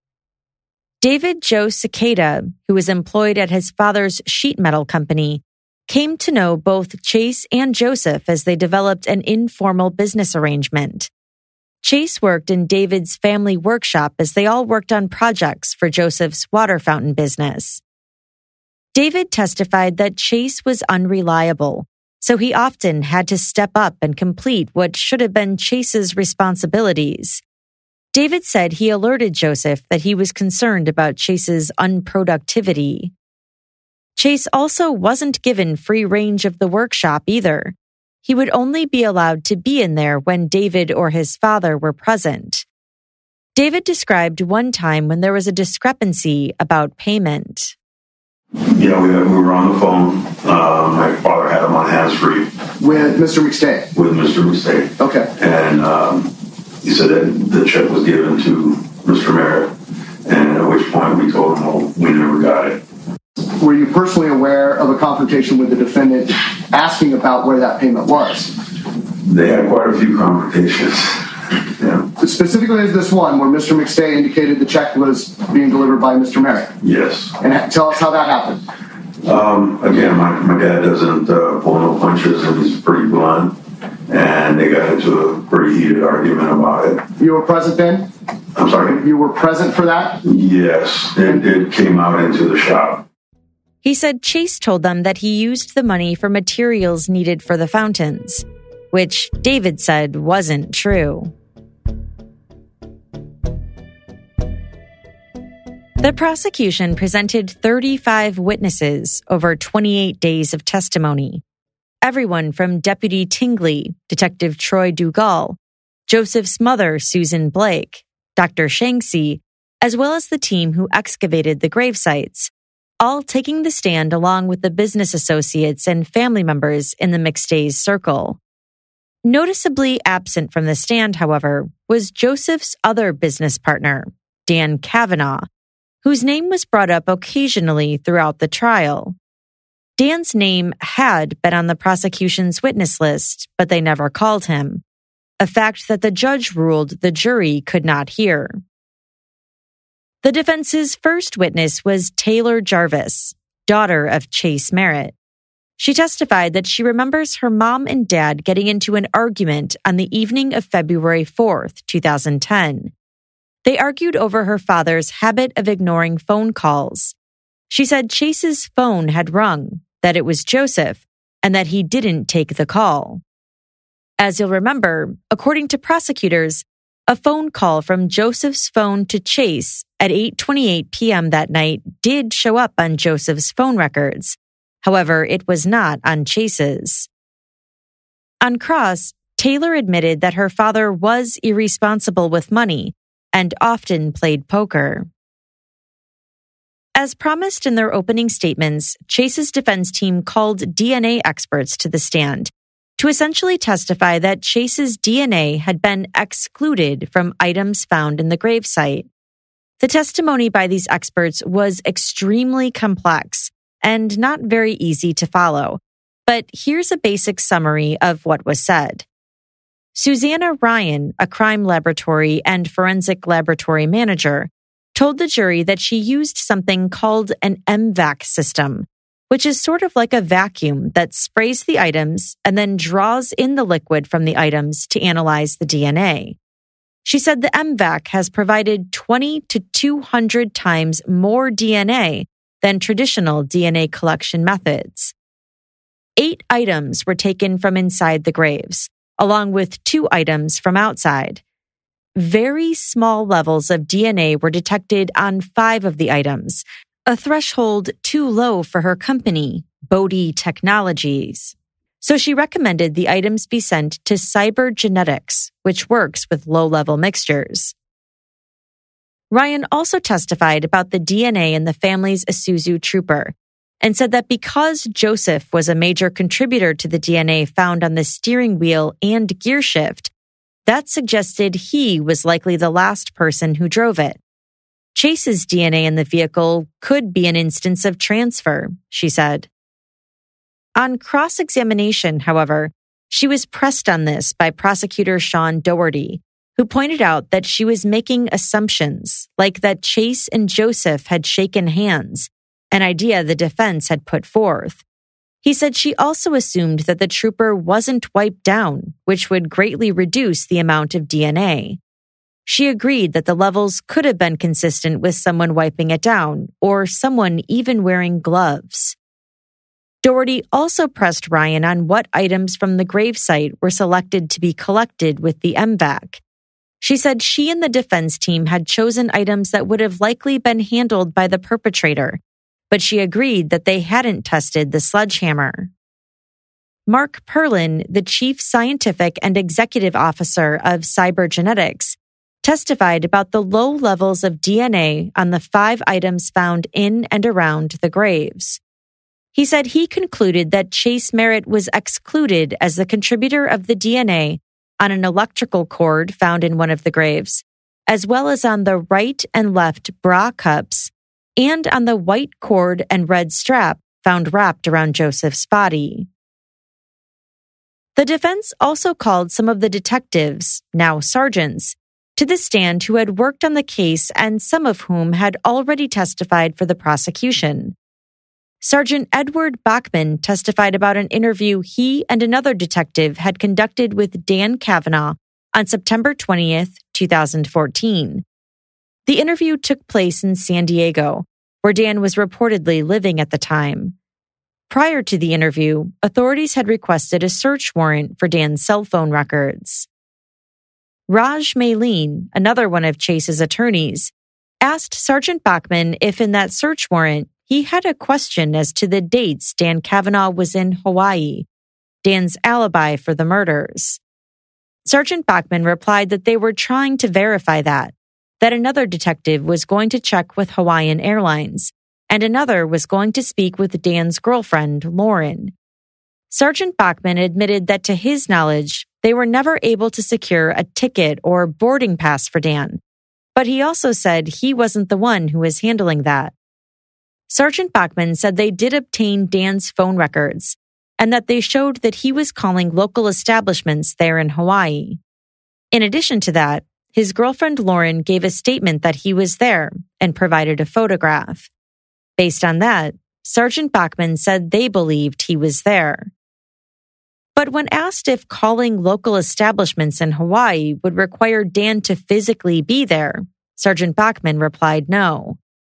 David Joe Cicada, who was employed at his father's sheet metal company, came to know both Chase and Joseph as they developed an informal business arrangement. Chase worked in David's family workshop as they all worked on projects for Joseph's water fountain business. David testified that Chase was unreliable, so he often had to step up and complete what should have been Chase's responsibilities. David said he alerted Joseph that he was concerned about Chase's unproductivity. Chase also wasn't given free range of the workshop either. He would only be allowed to be in there when David or his father were present. David described one time when there was a discrepancy about payment. We were on the phone. My father had him on hands-free. With Mr. McStay? With Mr. McStay. Okay. And he said that the check was given to Mr. Merritt, and at which point we told him, well, we never got it. Were you personally aware of a confrontation with the defendant asking about where that payment was? They had quite a few confrontations. Yeah. Specifically, is this one where Mr. McStay indicated the check was being delivered by Mr. Merritt? Yes. And tell us how that happened. Again, my dad doesn't pull no punches, and he's pretty blunt. And they got into a pretty heated argument about it. You were present then? I'm sorry? You were present for that? Yes. It came out into the shop. He said Chase told them that he used the money for materials needed for the fountains, which David said wasn't true. The prosecution presented 35 witnesses over 28 days of testimony. Everyone from Deputy Tingley, Detective Troy Dugal, Joseph's mother, Susan Blake, Dr. Shanksy, as well as the team who excavated the grave sites, all taking the stand along with the business associates and family members in the McStay's circle. Noticeably absent from the stand, however, was Joseph's other business partner, Dan Kavanaugh, whose name was brought up occasionally throughout the trial. Dan's name had been on the prosecution's witness list, but they never called him, a fact that the judge ruled the jury could not hear. The defense's first witness was Taylor Jarvis, daughter of Chase Merritt. She testified that she remembers her mom and dad getting into an argument on the evening of February 4th, 2010. They argued over her father's habit of ignoring phone calls. She said Chase's phone had rung, that it was Joseph, and that he didn't take the call. As you'll remember, according to prosecutors, a phone call from Joseph's phone to Chase at 8:28 p.m. that night did show up on Joseph's phone records. However, it was not on Chase's. On cross, Taylor admitted that her father was irresponsible with money and often played poker. As promised in their opening statements, Chase's defense team called DNA experts to the stand to essentially testify that Chase's DNA had been excluded from items found in the gravesite. The testimony by these experts was extremely complex and not very easy to follow, but here's a basic summary of what was said. Susanna Ryan, a crime laboratory and forensic laboratory manager, told the jury that she used something called an MVAC system, which is sort of like a vacuum that sprays the items and then draws in the liquid from the items to analyze the DNA. She said the MVAC has provided 20 to 200 times more DNA than traditional DNA collection methods. 8 items were taken from inside the graves, along with 2 items from outside. Very small levels of DNA were detected on 5 of the items, a threshold too low for her company, Bodhi Technologies. So she recommended the items be sent to Cybergenetics, which works with low-level mixtures. Ryan also testified about the DNA in the family's Isuzu Trooper and said that because Joseph was a major contributor to the DNA found on the steering wheel and gear shift, that suggested he was likely the last person who drove it. Chase's DNA in the vehicle could be an instance of transfer, she said. On cross-examination, however, she was pressed on this by prosecutor Sean Doherty, who pointed out that she was making assumptions, like that Chase and Joseph had shaken hands, an idea the defense had put forth. He said she also assumed that the trooper wasn't wiped down, which would greatly reduce the amount of DNA. She agreed that the levels could have been consistent with someone wiping it down, or someone even wearing gloves. Doherty also pressed Ryan on what items from the gravesite were selected to be collected with the MVAC. She said she and the defense team had chosen items that would have likely been handled by the perpetrator, but she agreed that they hadn't tested the sledgehammer. Mark Perlin, the chief scientific and executive officer of Cybergenetics, testified about the low levels of DNA on the 5 items found in and around the graves. He said he concluded that Chase Merritt was excluded as the contributor of the DNA on an electrical cord found in one of the graves, as well as on the right and left bra cups, and on the white cord and red strap found wrapped around Joseph's body. The defense also called some of the detectives, now sergeants, to the stand who had worked on the case and some of whom had already testified for the prosecution. Sergeant Edward Bachman testified about an interview he and another detective had conducted with Dan Kavanaugh on September 20th, 2014. The interview took place in San Diego, where Dan was reportedly living at the time. Prior to the interview, authorities had requested a search warrant for Dan's cell phone records. Raj Maylene, another one of Chase's attorneys, asked Sergeant Bachman if in that search warrant he had a question as to the dates Dan Kavanaugh was in Hawaii, Dan's alibi for the murders. Sergeant Bachman replied that they were trying to verify that another detective was going to check with Hawaiian Airlines, and another was going to speak with Dan's girlfriend, Lauren. Sergeant Bachman admitted that to his knowledge, they were never able to secure a ticket or boarding pass for Dan, but he also said he wasn't the one who was handling that. Sergeant Bachman said they did obtain Dan's phone records, and that they showed that he was calling local establishments there in Hawaii. In addition to that, his girlfriend Lauren gave a statement that he was there and provided a photograph. Based on that, Sergeant Bachman said they believed he was there. But when asked if calling local establishments in Hawaii would require Dan to physically be there, Sergeant Bachman replied no.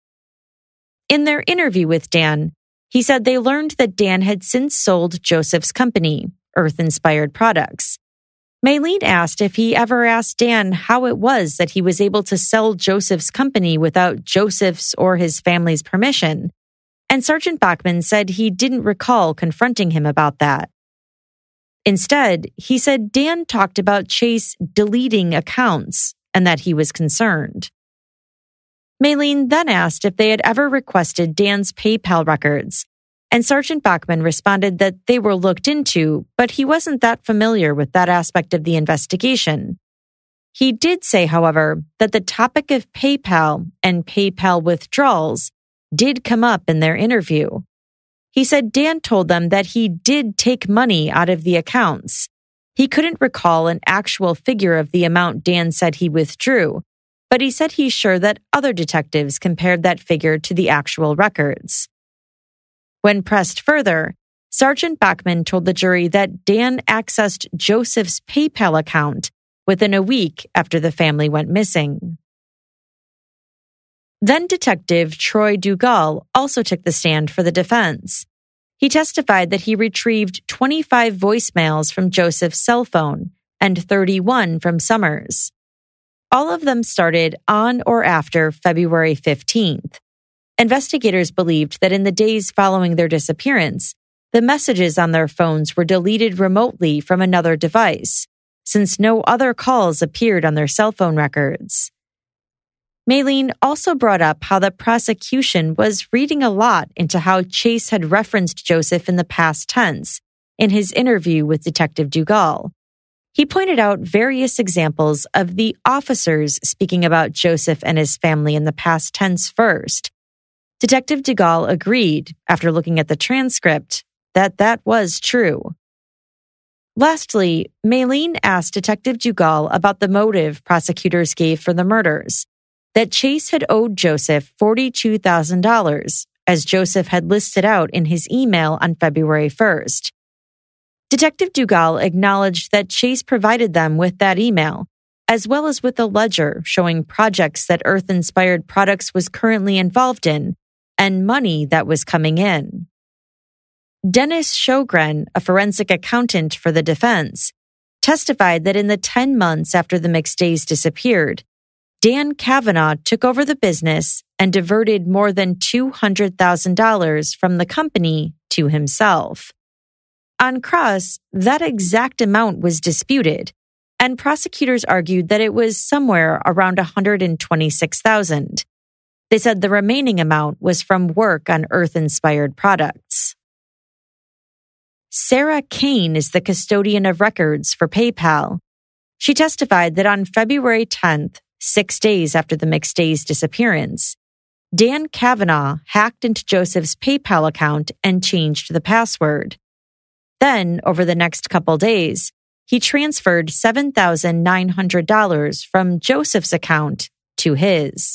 In their interview with Dan, he said they learned that Dan had since sold Joseph's company, Earth Inspired Products. Maylene asked if he ever asked Dan how it was that he was able to sell Joseph's company without Joseph's or his family's permission, and Sergeant Bachman said he didn't recall confronting him about that. Instead, he said Dan talked about Chase deleting accounts and that he was concerned. Maylene then asked if they had ever requested Dan's PayPal records, and Sergeant Bachman responded that they were looked into, but he wasn't that familiar with that aspect of the investigation. He did say, however, that the topic of PayPal and PayPal withdrawals did come up in their interview. He said Dan told them that he did take money out of the accounts. He couldn't recall an actual figure of the amount Dan said he withdrew, but he said he's sure that other detectives compared that figure to the actual records. When pressed further, Sergeant Bachman told the jury that Dan accessed Joseph's PayPal account within a week after the family went missing. Then Detective Troy Dugal also took the stand for the defense. He testified that he retrieved 25 voicemails from Joseph's cell phone and 31 from Summers. All of them started on or after February 15th. Investigators believed that in the days following their disappearance, the messages on their phones were deleted remotely from another device, since no other calls appeared on their cell phone records. Maylene also brought up how the prosecution was reading a lot into how Chase had referenced Joseph in the past tense in his interview with Detective Dugal. He pointed out various examples of the officers speaking about Joseph and his family in the past tense first. Detective Dugal agreed, after looking at the transcript, that that was true. Lastly, Maylene asked Detective Dugal about the motive prosecutors gave for the murders, that Chase had owed Joseph $42,000, as Joseph had listed out in his email on February 1st. Detective Dugal acknowledged that Chase provided them with that email, as well as with a ledger showing projects that Earth Inspired Products was currently involved in, and money that was coming in. Dennis Sjogren, a forensic accountant for the defense, testified that in the 10 months after the McStays disappeared, Dan Kavanaugh took over the business and diverted more than $200,000 from the company to himself. On cross, that exact amount was disputed, and prosecutors argued that it was somewhere around $126,000. They said the remaining amount was from work on Earth-inspired products. Sarah Kane is the custodian of records for PayPal. She testified that on February 10th, 6 days after the McStays' disappearance, Dan Kavanaugh hacked into Joseph's PayPal account and changed the password. Then, over the next couple days, he transferred $7,900 from Joseph's account to his.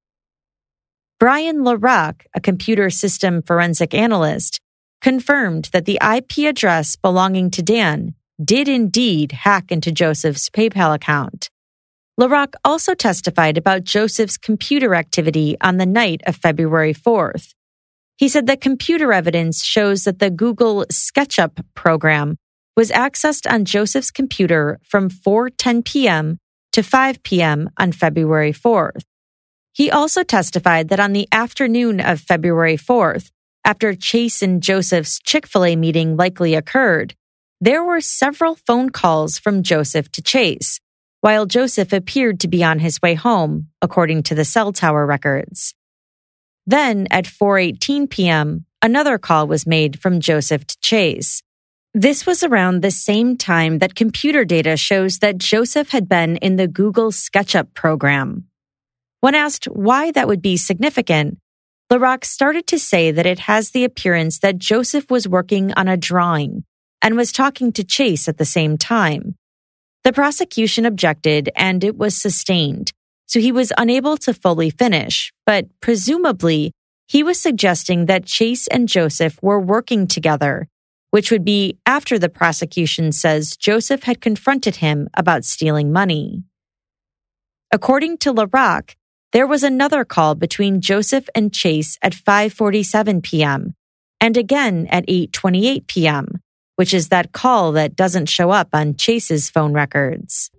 Brian LaRock, a computer system forensic analyst, confirmed that the IP address belonging to Dan did indeed hack into Joseph's PayPal account. LaRock also testified about Joseph's computer activity on the night of February 4th. He said that computer evidence shows that the Google SketchUp program was accessed on Joseph's computer from 4:10 p.m. to 5 p.m. on February 4th. He also testified that on the afternoon of February 4th, after Chase and Joseph's Chick-fil-A meeting likely occurred, there were several phone calls from Joseph to Chase, while Joseph appeared to be on his way home, according to the cell tower records. Then, at 4:18 p.m., another call was made from Joseph to Chase. This was around the same time that computer data shows that Joseph had been in the Google SketchUp program. When asked why that would be significant, LaRock started to say that it has the appearance that Joseph was working on a drawing and was talking to Chase at the same time. The prosecution objected and it was sustained, so he was unable to fully finish, but presumably he was suggesting that Chase and Joseph were working together, which would be after the prosecution says Joseph had confronted him about stealing money. According to LaRock, there was another call between Joseph and Chase at 5:47 p.m. and again at 8:28 p.m., which is that call that doesn't show up on Chase's phone records.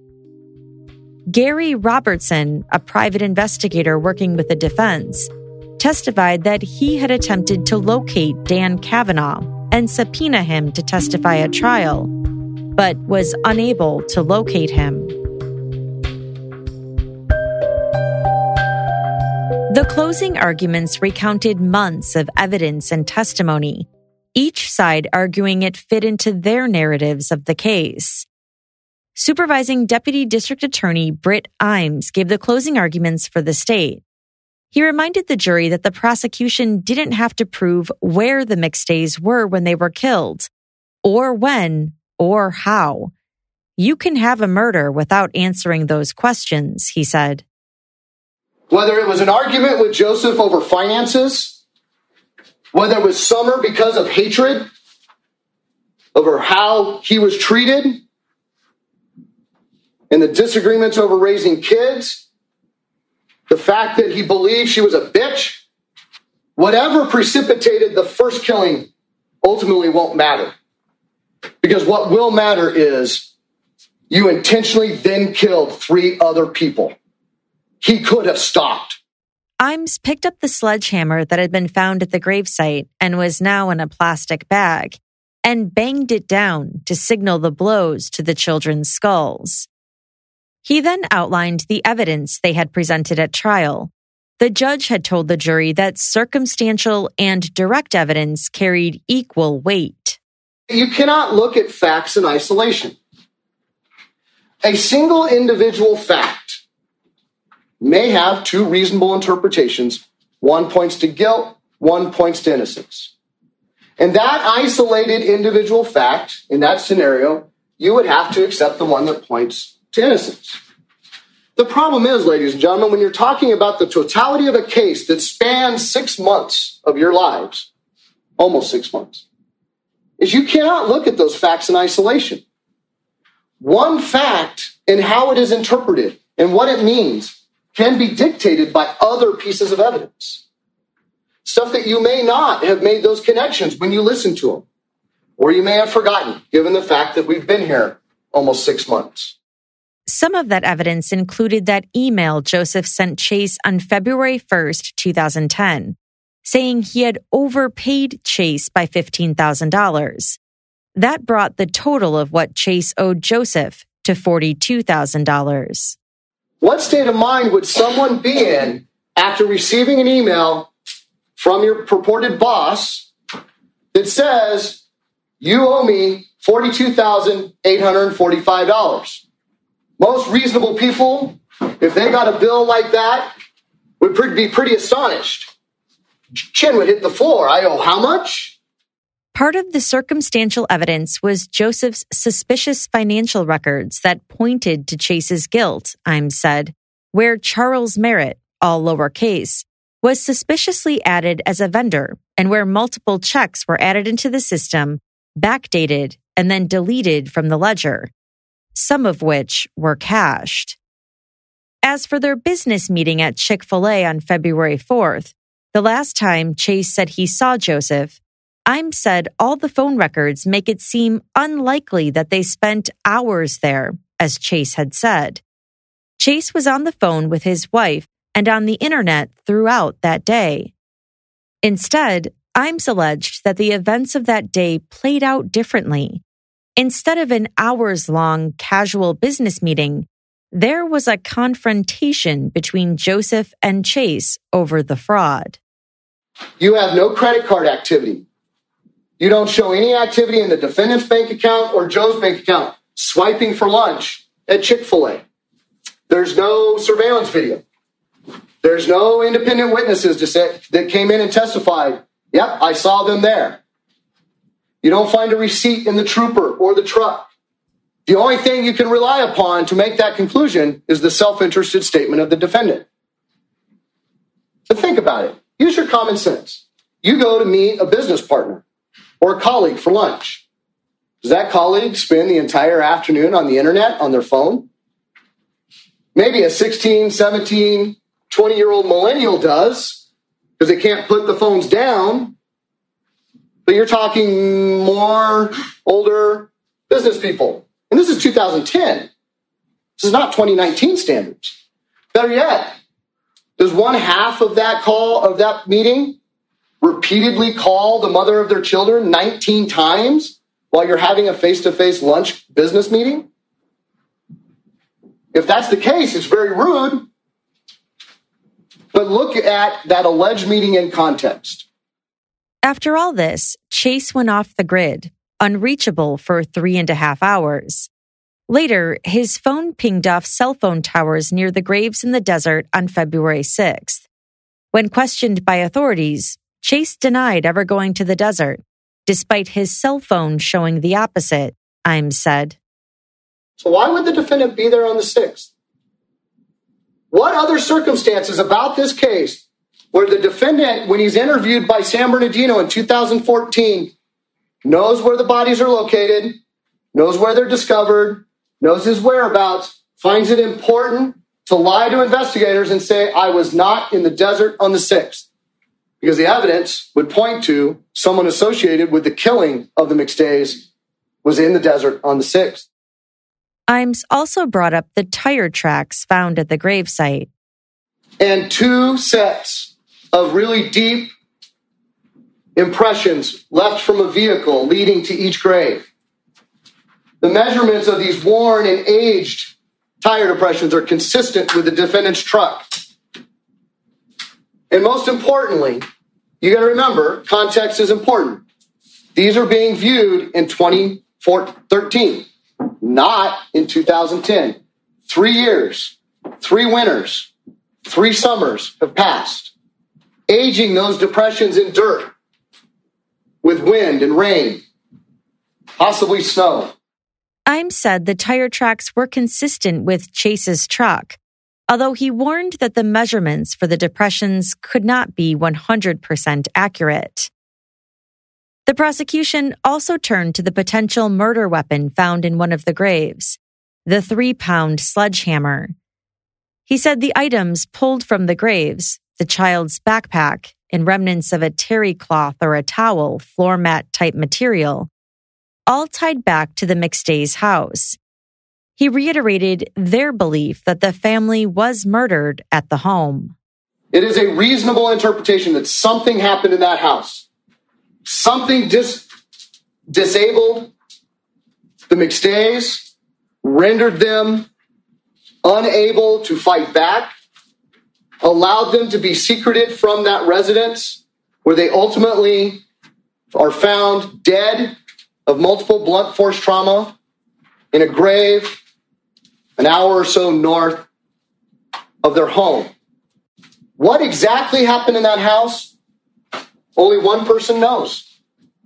Gary Robertson, a private investigator working with the defense, testified that he had attempted to locate Dan Kavanaugh and subpoena him to testify at trial, but was unable to locate him. The closing arguments recounted months of evidence and testimony, each side arguing it fit into their narratives of the case. Supervising Deputy District Attorney Britt Imes gave the closing arguments for the state. He reminded the jury that the prosecution didn't have to prove where the McStays were when they were killed, or when, or how. You can have a murder without answering those questions, he said. Whether it was an argument with Joseph over finances, whether it was Summer because of hatred, over how he was treated, and the disagreements over raising kids, the fact that he believed she was a bitch, whatever precipitated the first killing ultimately won't matter. Because what will matter is you intentionally then killed 3 other people. He could have stopped. Imes picked up the sledgehammer that had been found at the gravesite and was now in a plastic bag and banged it down to signal the blows to the children's skulls. He then outlined the evidence they had presented at trial. The judge had told the jury that circumstantial and direct evidence carried equal weight. You cannot look at facts in isolation. A single individual fact may have 2 reasonable interpretations. One points to guilt, one points to innocence. And that isolated individual fact, in that scenario, you would have to accept the one that points to innocence. The problem is, ladies and gentlemen, when you're talking about the totality of a case that spans 6 months of your lives, almost 6 months, is you cannot look at those facts in isolation. One fact and how it is interpreted and what it means can be dictated by other pieces of evidence. Stuff that you may not have made those connections when you listen to them, or you may have forgotten, given the fact that we've been here almost 6 months. Some of that evidence included that email Joseph sent Chase on February 1st, 2010, saying he had overpaid Chase by $15,000. That brought the total of what Chase owed Joseph to $42,000. What state of mind would someone be in after receiving an email from your purported boss that says, you owe me $42,845? Most reasonable people, if they got a bill like that, would be pretty astonished. Chin would hit the floor. I owe how much? Part of the circumstantial evidence was Joseph's suspicious financial records that pointed to Chase's guilt, Imes said, where Charles Merritt, all lowercase, was suspiciously added as a vendor and where multiple checks were added into the system, backdated, and then deleted from the ledger, some of which were cashed. As for their business meeting at Chick-fil-A on February 4th, the last time Chase said he saw Joseph, Imes said all the phone records make it seem unlikely that they spent hours there, as Chase had said. Chase was on the phone with his wife and on the internet throughout that day. Instead, Imes alleged that the events of that day played out differently. Instead of an hours-long casual business meeting, there was a confrontation between Joseph and Chase over the fraud. You have no credit card activity. You don't show any activity in the defendant's bank account or Joe's bank account, swiping for lunch at Chick-fil-A. There's no surveillance video. There's no independent witnesses that came in and testified, yep, I saw them there. You don't find a receipt in the trooper or the truck. The only thing you can rely upon to make that conclusion is the self-interested statement of the defendant. But think about it. Use your common sense. You go to meet a business partner or a colleague for lunch. Does that colleague spend the entire afternoon on the internet, on their phone? Maybe a 16, 17, 20-year-old millennial does, because they can't put the phones down. But you're talking more older business people. And this is 2010. This is not 2019 standards. Better yet, does one half of that meeting repeatedly call the mother of their children 19 times while you're having a face-to-face lunch business meeting? If that's the case, it's very rude. But look at that alleged meeting in context. After all this, Chase went off the grid, unreachable for 3.5 hours. Later, his phone pinged off cell phone towers near the graves in the desert on February 6th. When questioned by authorities, Chase denied ever going to the desert, despite his cell phone showing the opposite, Imes said. So why would the defendant be there on the 6th? What other circumstances about this case where the defendant, when he's interviewed by San Bernardino in 2014, knows where the bodies are located, knows where they're discovered, knows his whereabouts, finds it important to lie to investigators and say, I was not in the desert on the 6th? Because the evidence would point to someone associated with the killing of the McStays was in the desert on the 6th. Imes also brought up the tire tracks found at the gravesite. And 2 sets of really deep impressions left from a vehicle leading to each grave. The measurements of these worn and aged tire depressions are consistent with the defendant's truck. And most importantly, you got to remember, context is important. These are being viewed in 2013, not in 2010. 3 years, 3 winters, 3 summers have passed. Aging those depressions in dirt with wind and rain, possibly snow. Imes said the tire tracks were consistent with Chase's truck, although he warned that the measurements for the depressions could not be 100% accurate. The prosecution also turned to the potential murder weapon found in one of the graves, the 3-pound sledgehammer. He said the items pulled from the graves, the child's backpack, and remnants of a terry cloth or a towel, floor mat type material, all tied back to the McStays' house. He reiterated their belief that the family was murdered at the home. It is a reasonable interpretation that something happened in that house. Something disabled the McStays, rendered them unable to fight back, allowed them to be secreted from that residence, where they ultimately are found dead of multiple blunt force trauma in a grave an hour or so north of their home. What exactly happened in that house? Only one person knows.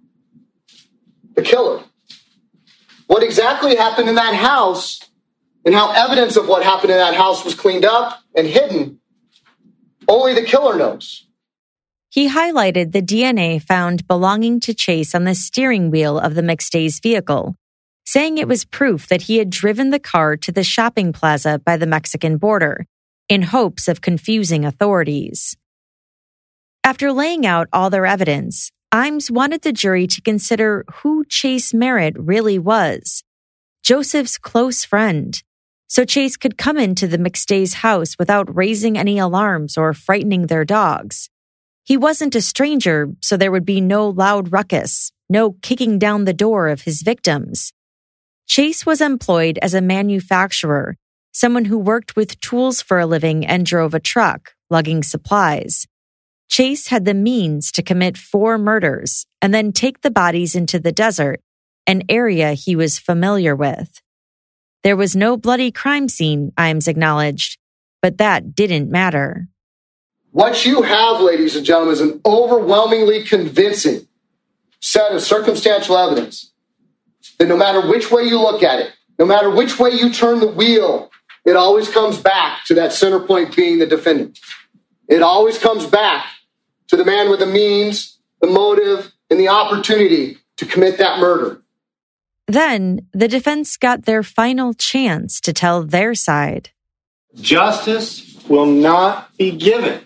The killer. What exactly happened in that house and how evidence of what happened in that house was cleaned up and hidden, only the killer knows. He highlighted the DNA found belonging to Chase on the steering wheel of the McStays' vehicle, saying it was proof that he had driven the car to the shopping plaza by the Mexican border in hopes of confusing authorities. After laying out all their evidence, Imes wanted the jury to consider who Chase Merritt really was, Joseph's close friend, so Chase could come into the McStays' house without raising any alarms or frightening their dogs. He wasn't a stranger, so there would be no loud ruckus, no kicking down the door of his victims. Chase was employed as a manufacturer, someone who worked with tools for a living and drove a truck, lugging supplies. Chase had the means to commit 4 murders and then take the bodies into the desert, an area he was familiar with. There was no bloody crime scene, Imes acknowledged, but that didn't matter. What you have, ladies and gentlemen, is an overwhelmingly convincing set of circumstantial evidence that no matter which way you look at it, no matter which way you turn the wheel, it always comes back to that center point being the defendant. It always comes back to the man with the means, the motive, and the opportunity to commit that murder. Then the defense got their final chance to tell their side. Justice will not be given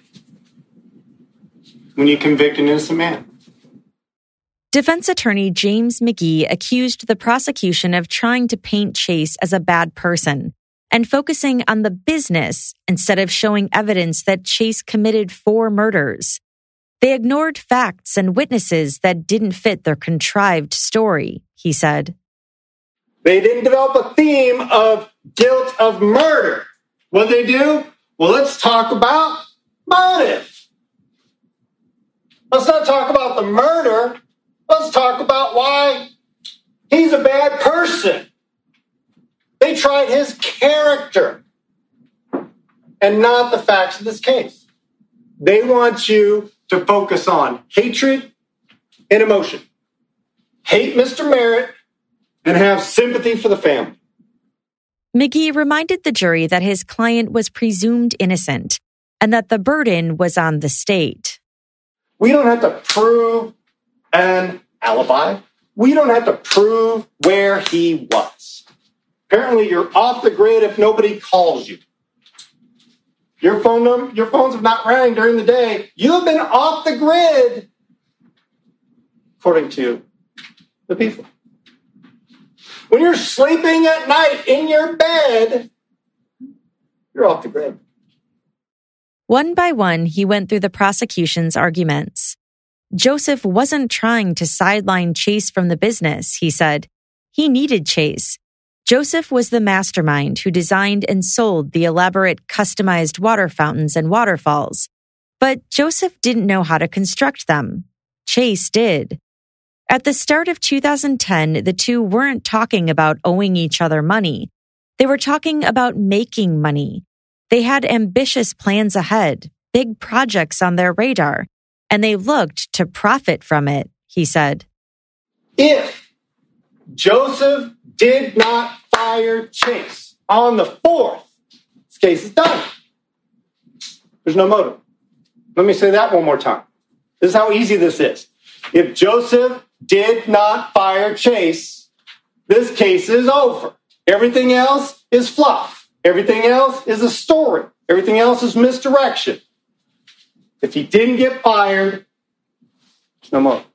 when you convict an innocent man. Defense attorney James McGee accused the prosecution of trying to paint Chase as a bad person and focusing on the business instead of showing evidence that Chase committed 4 murders. They ignored facts and witnesses that didn't fit their contrived story, he said. They didn't develop a theme of guilt of murder. What did they do? Well, let's talk about motive. Let's not talk about the murder. Let's talk about why he's a bad person. They tried his character and not the facts of this case. They want you to focus on hatred and emotion. Hate Mr. Merritt and have sympathy for the family. McGee reminded the jury that his client was presumed innocent and that the burden was on the state. We don't have to prove an alibi. We don't have to prove where he was. Apparently, you're off the grid if nobody calls you. Your phones have not rang during the day. You've been off the grid, according to the people. When you're sleeping at night in your bed, you're off the grid. One by one, he went through the prosecution's arguments. Joseph wasn't trying to sideline Chase from the business, he said. He needed Chase. Joseph was the mastermind who designed and sold the elaborate customized water fountains and waterfalls. But Joseph didn't know how to construct them. Chase did. At the start of 2010, the two weren't talking about owing each other money. They were talking about making money. They had ambitious plans ahead, big projects on their radar, and they looked to profit from it, he said. If Joseph did not fire Chase on the 4th, this case is done. There's no motive. Let me say that one more time. This is how easy this is. If Joseph did not fire Chase, this case is over. Everything else is fluff. Everything else is a story. Everything else is misdirection. If he didn't get fired, there's no motive.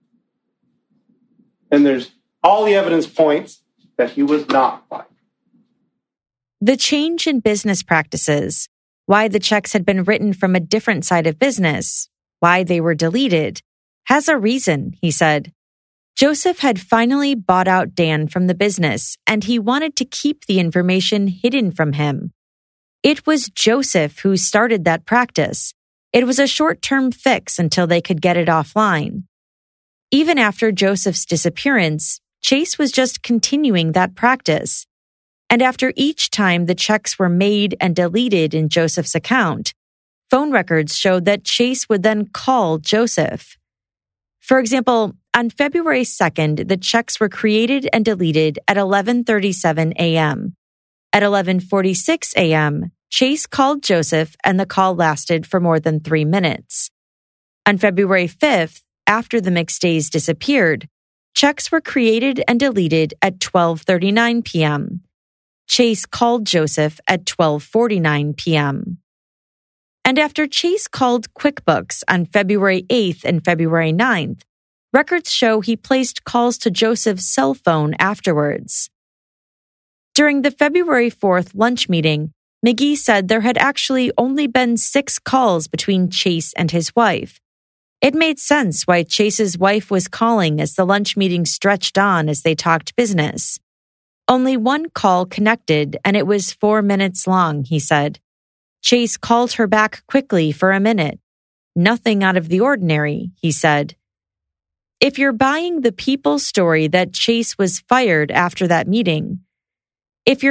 And there's all the evidence points that he was not fired. The change in business practices, why the checks had been written from a different side of business, why they were deleted, has a reason, he said. Joseph had finally bought out Dan from the business, and he wanted to keep the information hidden from him. It was Joseph who started that practice. It was a short-term fix until they could get it offline. Even after Joseph's disappearance, Chase was just continuing that practice. And after each time the checks were made and deleted in Joseph's account, phone records showed that Chase would then call Joseph. For example, on February 2nd, the checks were created and deleted at 11:37 a.m. At 11:46 a.m., Chase called Joseph and the call lasted for more than 3 minutes. On February 5th, after the McStays disappeared, checks were created and deleted at 12:39 p.m. Chase called Joseph at 12:49 p.m. And after Chase called QuickBooks on February 8th and February 9th, records show he placed calls to Joseph's cell phone afterwards. During the February 4th lunch meeting, McGee said there had actually only been 6 calls between Chase and his wife. It made sense why Chase's wife was calling as the lunch meeting stretched on as they talked business. Only one call connected, and it was 4 minutes long, he said. Chase called her back quickly for a minute. Nothing out of the ordinary, he said. If you're buying the People's story that Chase was fired after that meeting, that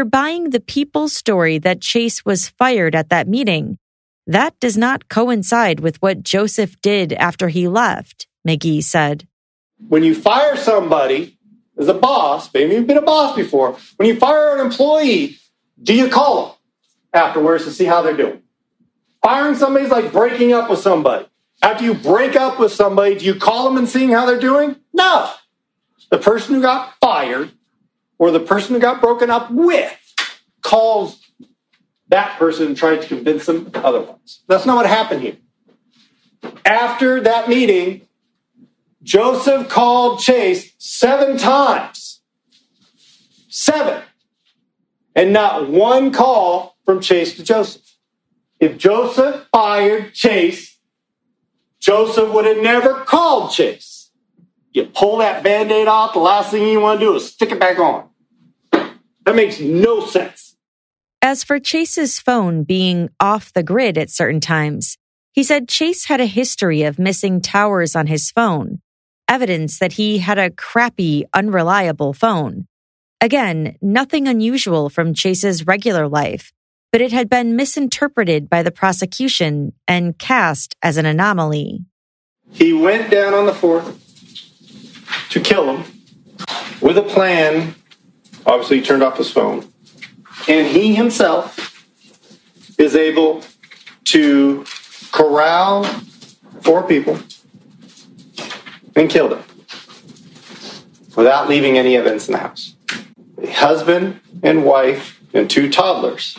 does not coincide with what Joseph did after he left, McGee said. When you fire somebody as a boss, maybe you've been a boss before, when you fire an employee, do you call them afterwards to see how they're doing? Firing somebody is like breaking up with somebody. After you break up with somebody, do you call them and see how they're doing? No. The person who got fired or the person who got broken up with calls that person and tries to convince them otherwise. That's not what happened here. After that meeting, Joseph called Chase 7 times. 7. And not one call from Chase to Joseph. If Joseph fired Chase, Joseph would have never called Chase. You pull that Band-Aid off, the last thing you want to do is stick it back on. That makes no sense. As for Chase's phone being off the grid at certain times, he said Chase had a history of missing towers on his phone, evidence that he had a crappy, unreliable phone. Again, nothing unusual from Chase's regular life, but it had been misinterpreted by the prosecution and cast as an anomaly. He went down on the 4th to kill him with a plan. Obviously, he turned off his phone. And he himself is able to corral 4 people and kill them without leaving any evidence in the house. A husband and wife and 2 toddlers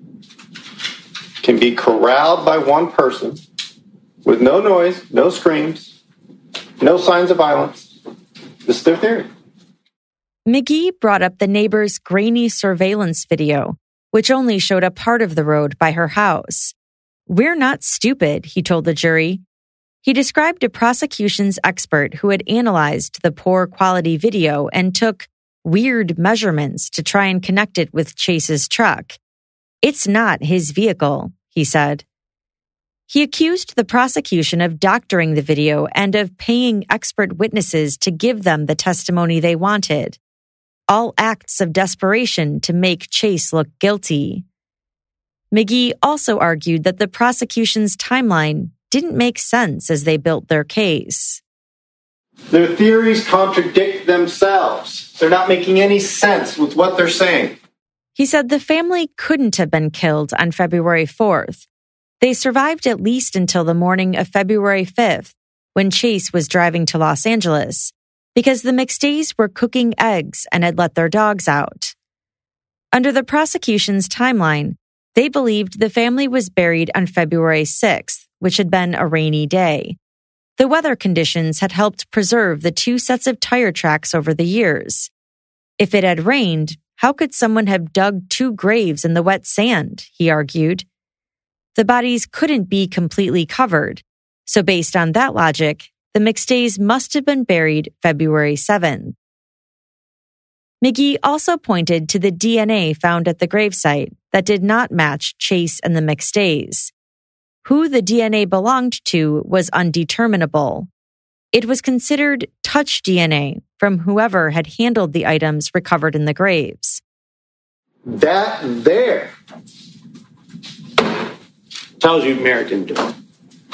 can be corralled by one person with no noise, no screams, no signs of violence. This is their theory. McGee brought up the neighbor's grainy surveillance video, which only showed a part of the road by her house. "We're not stupid," he told the jury. He described a prosecution's expert who had analyzed the poor quality video and took weird measurements to try and connect it with Chase's truck. "It's not his vehicle," he said. He accused the prosecution of doctoring the video and of paying expert witnesses to give them the testimony they wanted. All acts of desperation to make Chase look guilty. McGee also argued that the prosecution's timeline didn't make sense as they built their case. Their theories contradict themselves. They're not making any sense with what they're saying. He said the family couldn't have been killed on February 4th. They survived at least until the morning of February 5th, when Chase was driving to Los Angeles, because the McStays were cooking eggs and had let their dogs out. Under the prosecution's timeline, they believed the family was buried on February 6th, which had been a rainy day. The weather conditions had helped preserve the 2 sets of tire tracks over the years. If it had rained, how could someone have dug 2 graves in the wet sand, he argued. The bodies couldn't be completely covered, so based on that logic, the McStays must have been buried February 7th. McGee also pointed to the DNA found at the gravesite that did not match Chase and the McStays. Who the DNA belonged to was undeterminable. It was considered touch DNA from whoever had handled the items recovered in the graves. That there tells you Merritt didn't do it.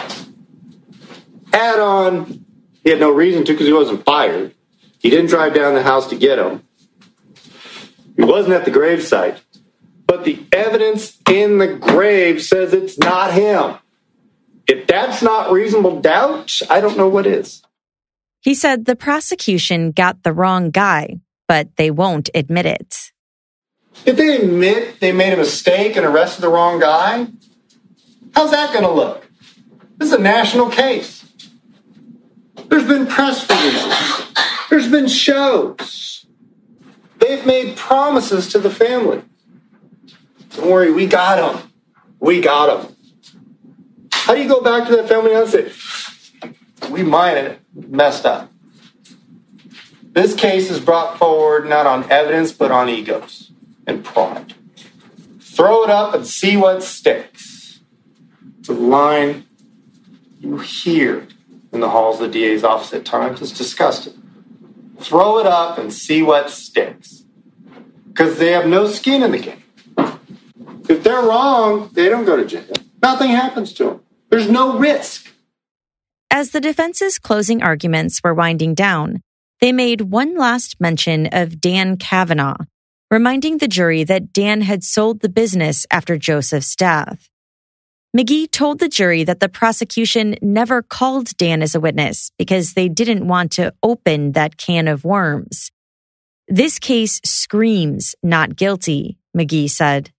Add on, he had no reason to because he wasn't fired. He didn't drive down the house to get him. He wasn't at the gravesite. But the evidence in the grave says it's not him. If that's not reasonable doubt, I don't know what is. He said the prosecution got the wrong guy, but they won't admit it. If they admit they made a mistake and arrested the wrong guy, how's that going to look? This is a national case. There's been press releases. There's been shows. They've made promises to the family. Don't worry, we got him. We got him. How do you go back to that family and say, we might have messed up? This case is brought forward not on evidence, but on egos and pride. Throw it up and see what sticks. It's a line you hear in the halls of the DA's office at times. It's disgusting. Throw it up and see what sticks. Because they have no skin in the game. If they're wrong, they don't go to jail. Nothing happens to them. There's no risk. As the defense's closing arguments were winding down, they made one last mention of Dan Kavanaugh, reminding the jury that Dan had sold the business after Joseph's death. McGee told the jury that the prosecution never called Dan as a witness because they didn't want to open that can of worms. This case screams not guilty, McGee said.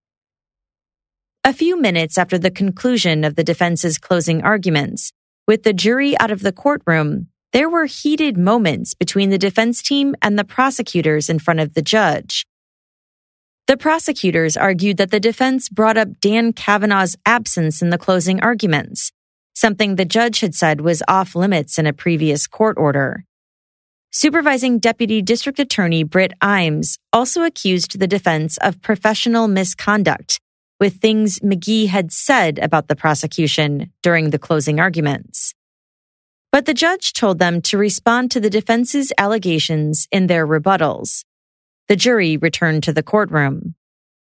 A few minutes after the conclusion of the defense's closing arguments, with the jury out of the courtroom, there were heated moments between the defense team and the prosecutors in front of the judge. The prosecutors argued that the defense brought up Dan Kavanaugh's absence in the closing arguments, something the judge had said was off limits in a previous court order. Supervising Deputy District Attorney Britt Imes also accused the defense of professional misconduct, with things McGee had said about the prosecution during the closing arguments. But the judge told them to respond to the defense's allegations in their rebuttals. The jury returned to the courtroom.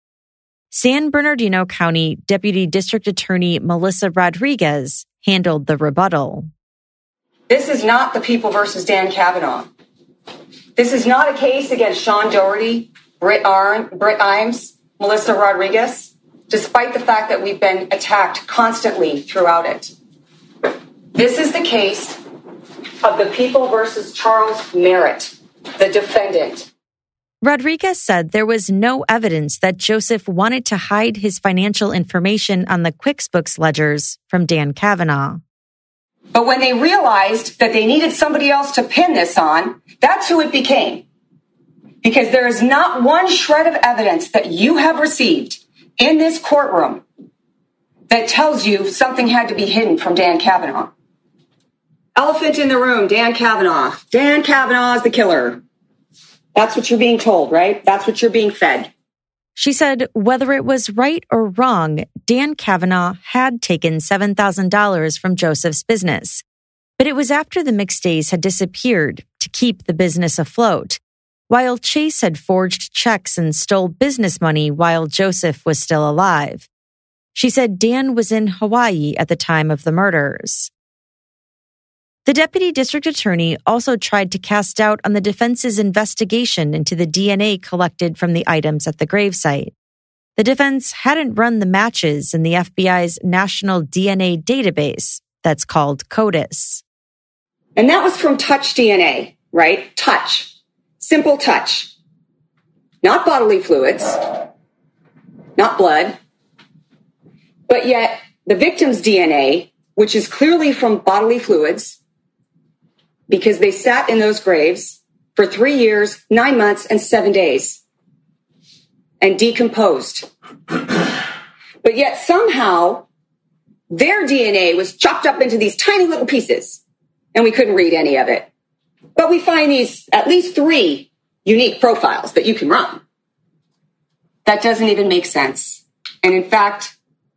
San Bernardino County Deputy District Attorney Melissa Rodriguez handled the rebuttal. This is not the People versus Dan Kavanaugh. This is not a case against Sean Doherty, Britt Imes, Melissa Rodriguez, despite the fact that we've been attacked constantly throughout it. This is the case of the People versus Charles Merritt, the defendant. Rodriguez said there was no evidence that Joseph wanted to hide his financial information on the QuicksBooks ledgers from Dan Kavanaugh. But when they realized that they needed somebody else to pin this on, that's who it became. Because there is not one shred of evidence that you have received in this courtroom that tells you something had to be hidden from Dan Kavanaugh. Elephant in the room, Dan Kavanaugh. Dan Kavanaugh is the killer. That's what you're being told, right? That's what you're being fed. She said whether it was right or wrong, Dan Kavanaugh had taken $7,000 from Joseph's business. But it was after the McStays had disappeared to keep the business afloat, while Chase had forged checks and stole business money while Joseph was still alive. She said Dan was in Hawaii at the time of the murders. The deputy district attorney also tried to cast doubt on the defense's investigation into the DNA collected from the items at the gravesite. The defense hadn't run the matches in the FBI's National DNA Database, that's called CODIS. And that was from touch DNA, right? Touch. Simple touch. Not bodily fluids. Not blood. But yet, the victim's DNA, which is clearly from bodily fluids, because they sat in those graves for 3 years, 9 months, and 7 days, and decomposed. But yet somehow their DNA was chopped up into these tiny little pieces, and we couldn't read any of it. But we find these at least 3 unique profiles that you can run. That doesn't even make sense. And in fact,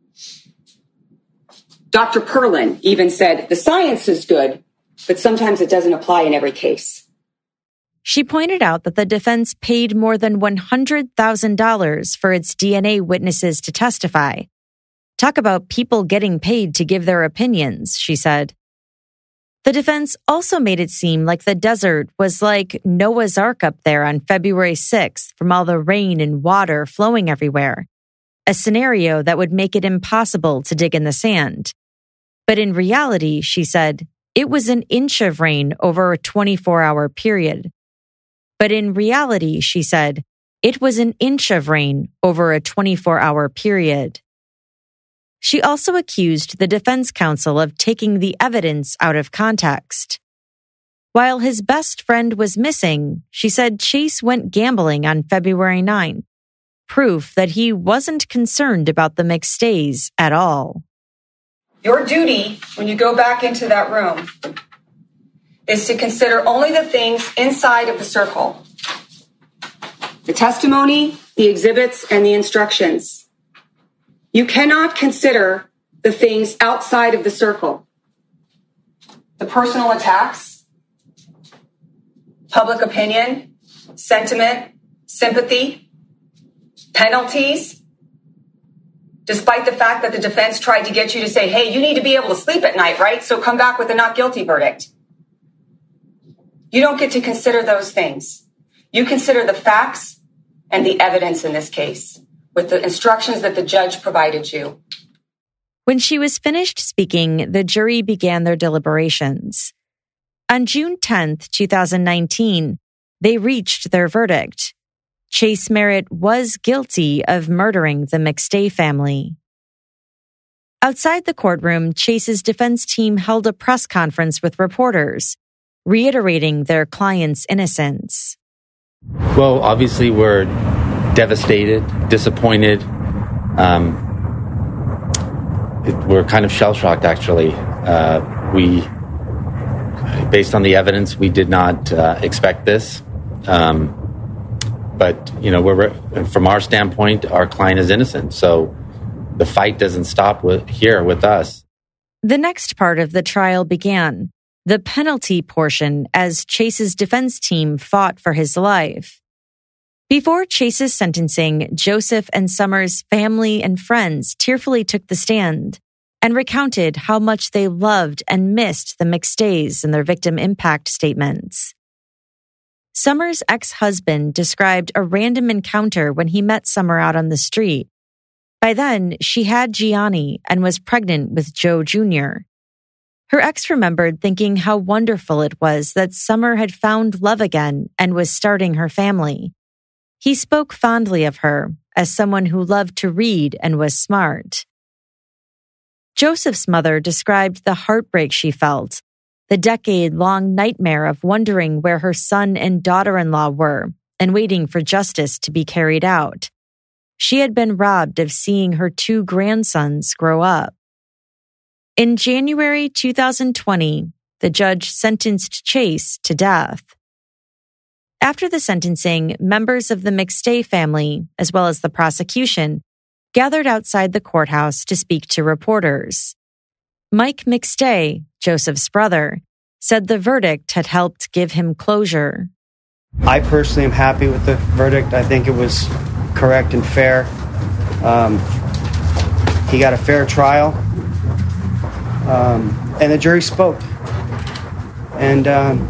Dr. Perlin even said the science is good, but sometimes it doesn't apply in every case. She pointed out that the defense paid more than $100,000 for its DNA witnesses to testify. Talk about people getting paid to give their opinions, she said. The defense also made it seem like the desert was like Noah's Ark up there on February 6th from all the rain and water flowing everywhere, a scenario that would make it impossible to dig in the sand. But in reality, she said, it was an inch of rain over a 24-hour period. But in reality, she said, it was an inch of rain over a 24-hour period. She also accused the defense counsel of taking the evidence out of context. While his best friend was missing, she said Chase went gambling on February 9th, proof that he wasn't concerned about the McStays at all. Your duty, when you go back into that room, is to consider only the things inside of the circle. The testimony, the exhibits, and the instructions. You cannot consider the things outside of the circle. The personal attacks, public opinion, sentiment, sympathy, penalties, despite the fact that the defense tried to get you to say, hey, you need to be able to sleep at night, right? So come back with a not guilty verdict. You don't get to consider those things. You consider the facts and the evidence in this case with the instructions that the judge provided you. When she was finished speaking, the jury began their deliberations. On June 10th, 2019, they reached their verdict. Chase Merritt was guilty of murdering the McStay family. Outside the courtroom, Chase's defense team held a press conference with reporters, reiterating their client's innocence. Well, obviously, we're devastated, disappointed. We're kind of shell-shocked, actually. Based on the evidence, we did not expect this. But, from our standpoint, our client is innocent. So the fight doesn't stop here with us. The next part of the trial began, the penalty portion, as Chase's defense team fought for his life. Before Chase's sentencing, Joseph and Summer's family and friends tearfully took the stand and recounted how much they loved and missed the McStays in their victim impact statements. Summer's ex-husband described a random encounter when he met Summer out on the street. By then, she had Gianni and was pregnant with Joe Jr. Her ex remembered thinking how wonderful it was that Summer had found love again and was starting her family. He spoke fondly of her as someone who loved to read and was smart. Joseph's mother described the heartbreak she felt, the decade-long nightmare of wondering where her son and daughter-in-law were and waiting for justice to be carried out. She had been robbed of seeing her 2 grandsons grow up. In January 2020, the judge sentenced Chase to death. After the sentencing, members of the McStay family, as well as the prosecution, gathered outside the courthouse to speak to reporters. Mike McStay, Joseph's brother, said the verdict had helped give him closure. I personally am happy with the verdict. I think it was correct and fair. He got a fair trial, and the jury spoke. And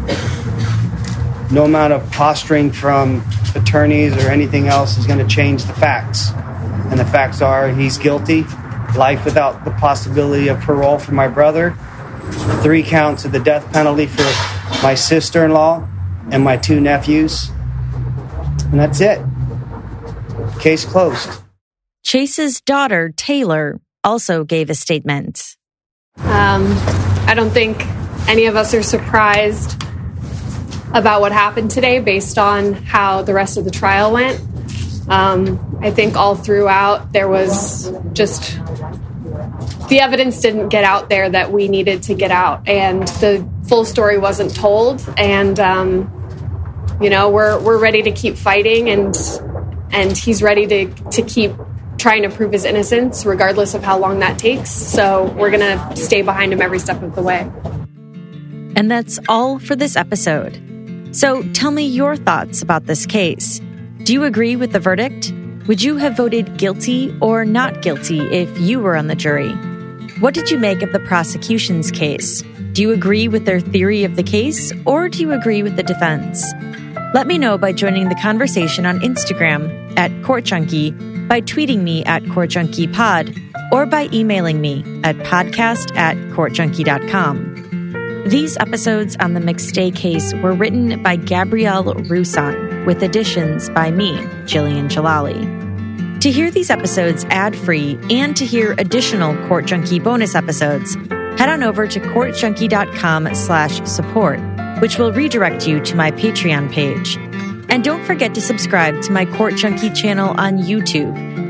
no amount of posturing from attorneys or anything else is going to change the facts. And the facts are he's guilty, life without the possibility of parole for my brother, 3 counts of the death penalty for my sister-in-law and my 2 nephews. And that's it. Case closed. Chase's daughter, Taylor, also gave a statement. I don't think any of us are surprised about what happened today based on how the rest of the trial went. I think all throughout there was just the evidence didn't get out there that we needed to get out, and the full story wasn't told. And we're ready to keep fighting, and he's ready to keep trying to prove his innocence, regardless of how long that takes. So we're gonna stay behind him every step of the way. And that's all for this episode. So tell me your thoughts about this case. Do you agree with the verdict? Would you have voted guilty or not guilty if you were on the jury? What did you make of the prosecution's case? Do you agree with their theory of the case, or do you agree with the defense? Let me know by joining the conversation on Instagram @CourtJunkie, by tweeting me @CourtJunkiePod, or by emailing me at podcast@CourtJunkie.com. These episodes on the McStay case were written by Gabrielle Roussan, with additions by me, Jillian Jalali. To hear these episodes ad-free and to hear additional Court Junkie bonus episodes, head on over to CourtJunkie.com/support, which will redirect you to my Patreon page. And don't forget to subscribe to my Court Junkie channel on YouTube,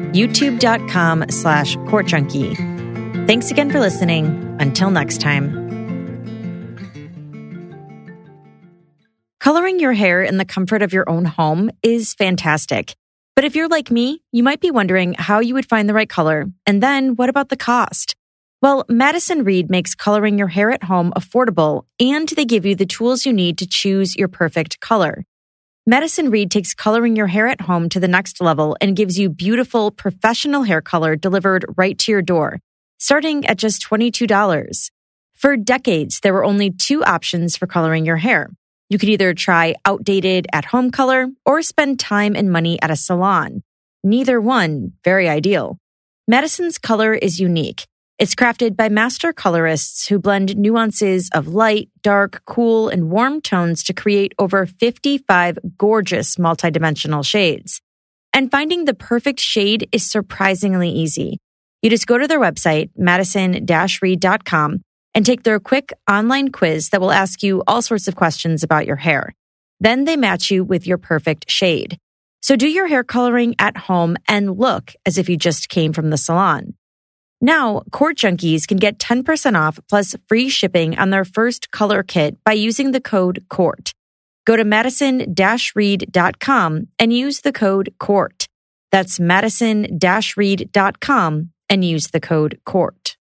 youtube.com/CourtJunkie. Thanks again for listening. Until next time. Coloring your hair in the comfort of your own home is fantastic. But if you're like me, you might be wondering how you would find the right color. And then what about the cost? Well, Madison Reed makes coloring your hair at home affordable, and they give you the tools you need to choose your perfect color. Madison Reed takes coloring your hair at home to the next level and gives you beautiful, professional hair color delivered right to your door, starting at just $22. For decades, there were only two options for coloring your hair. You could either try outdated at-home color or spend time and money at a salon. Neither one very ideal. Madison's color is unique. It's crafted by master colorists who blend nuances of light, dark, cool, and warm tones to create over 55 gorgeous multidimensional shades. And finding the perfect shade is surprisingly easy. You just go to their website, madison-reed.com, and take their quick online quiz that will ask you all sorts of questions about your hair. Then they match you with your perfect shade. So do your hair coloring at home and look as if you just came from the salon. Now, Court Junkies can get 10% off plus free shipping on their first color kit by using the code COURT. Go to madison-reed.com and use the code COURT. That's madison-reed.com and use the code COURT.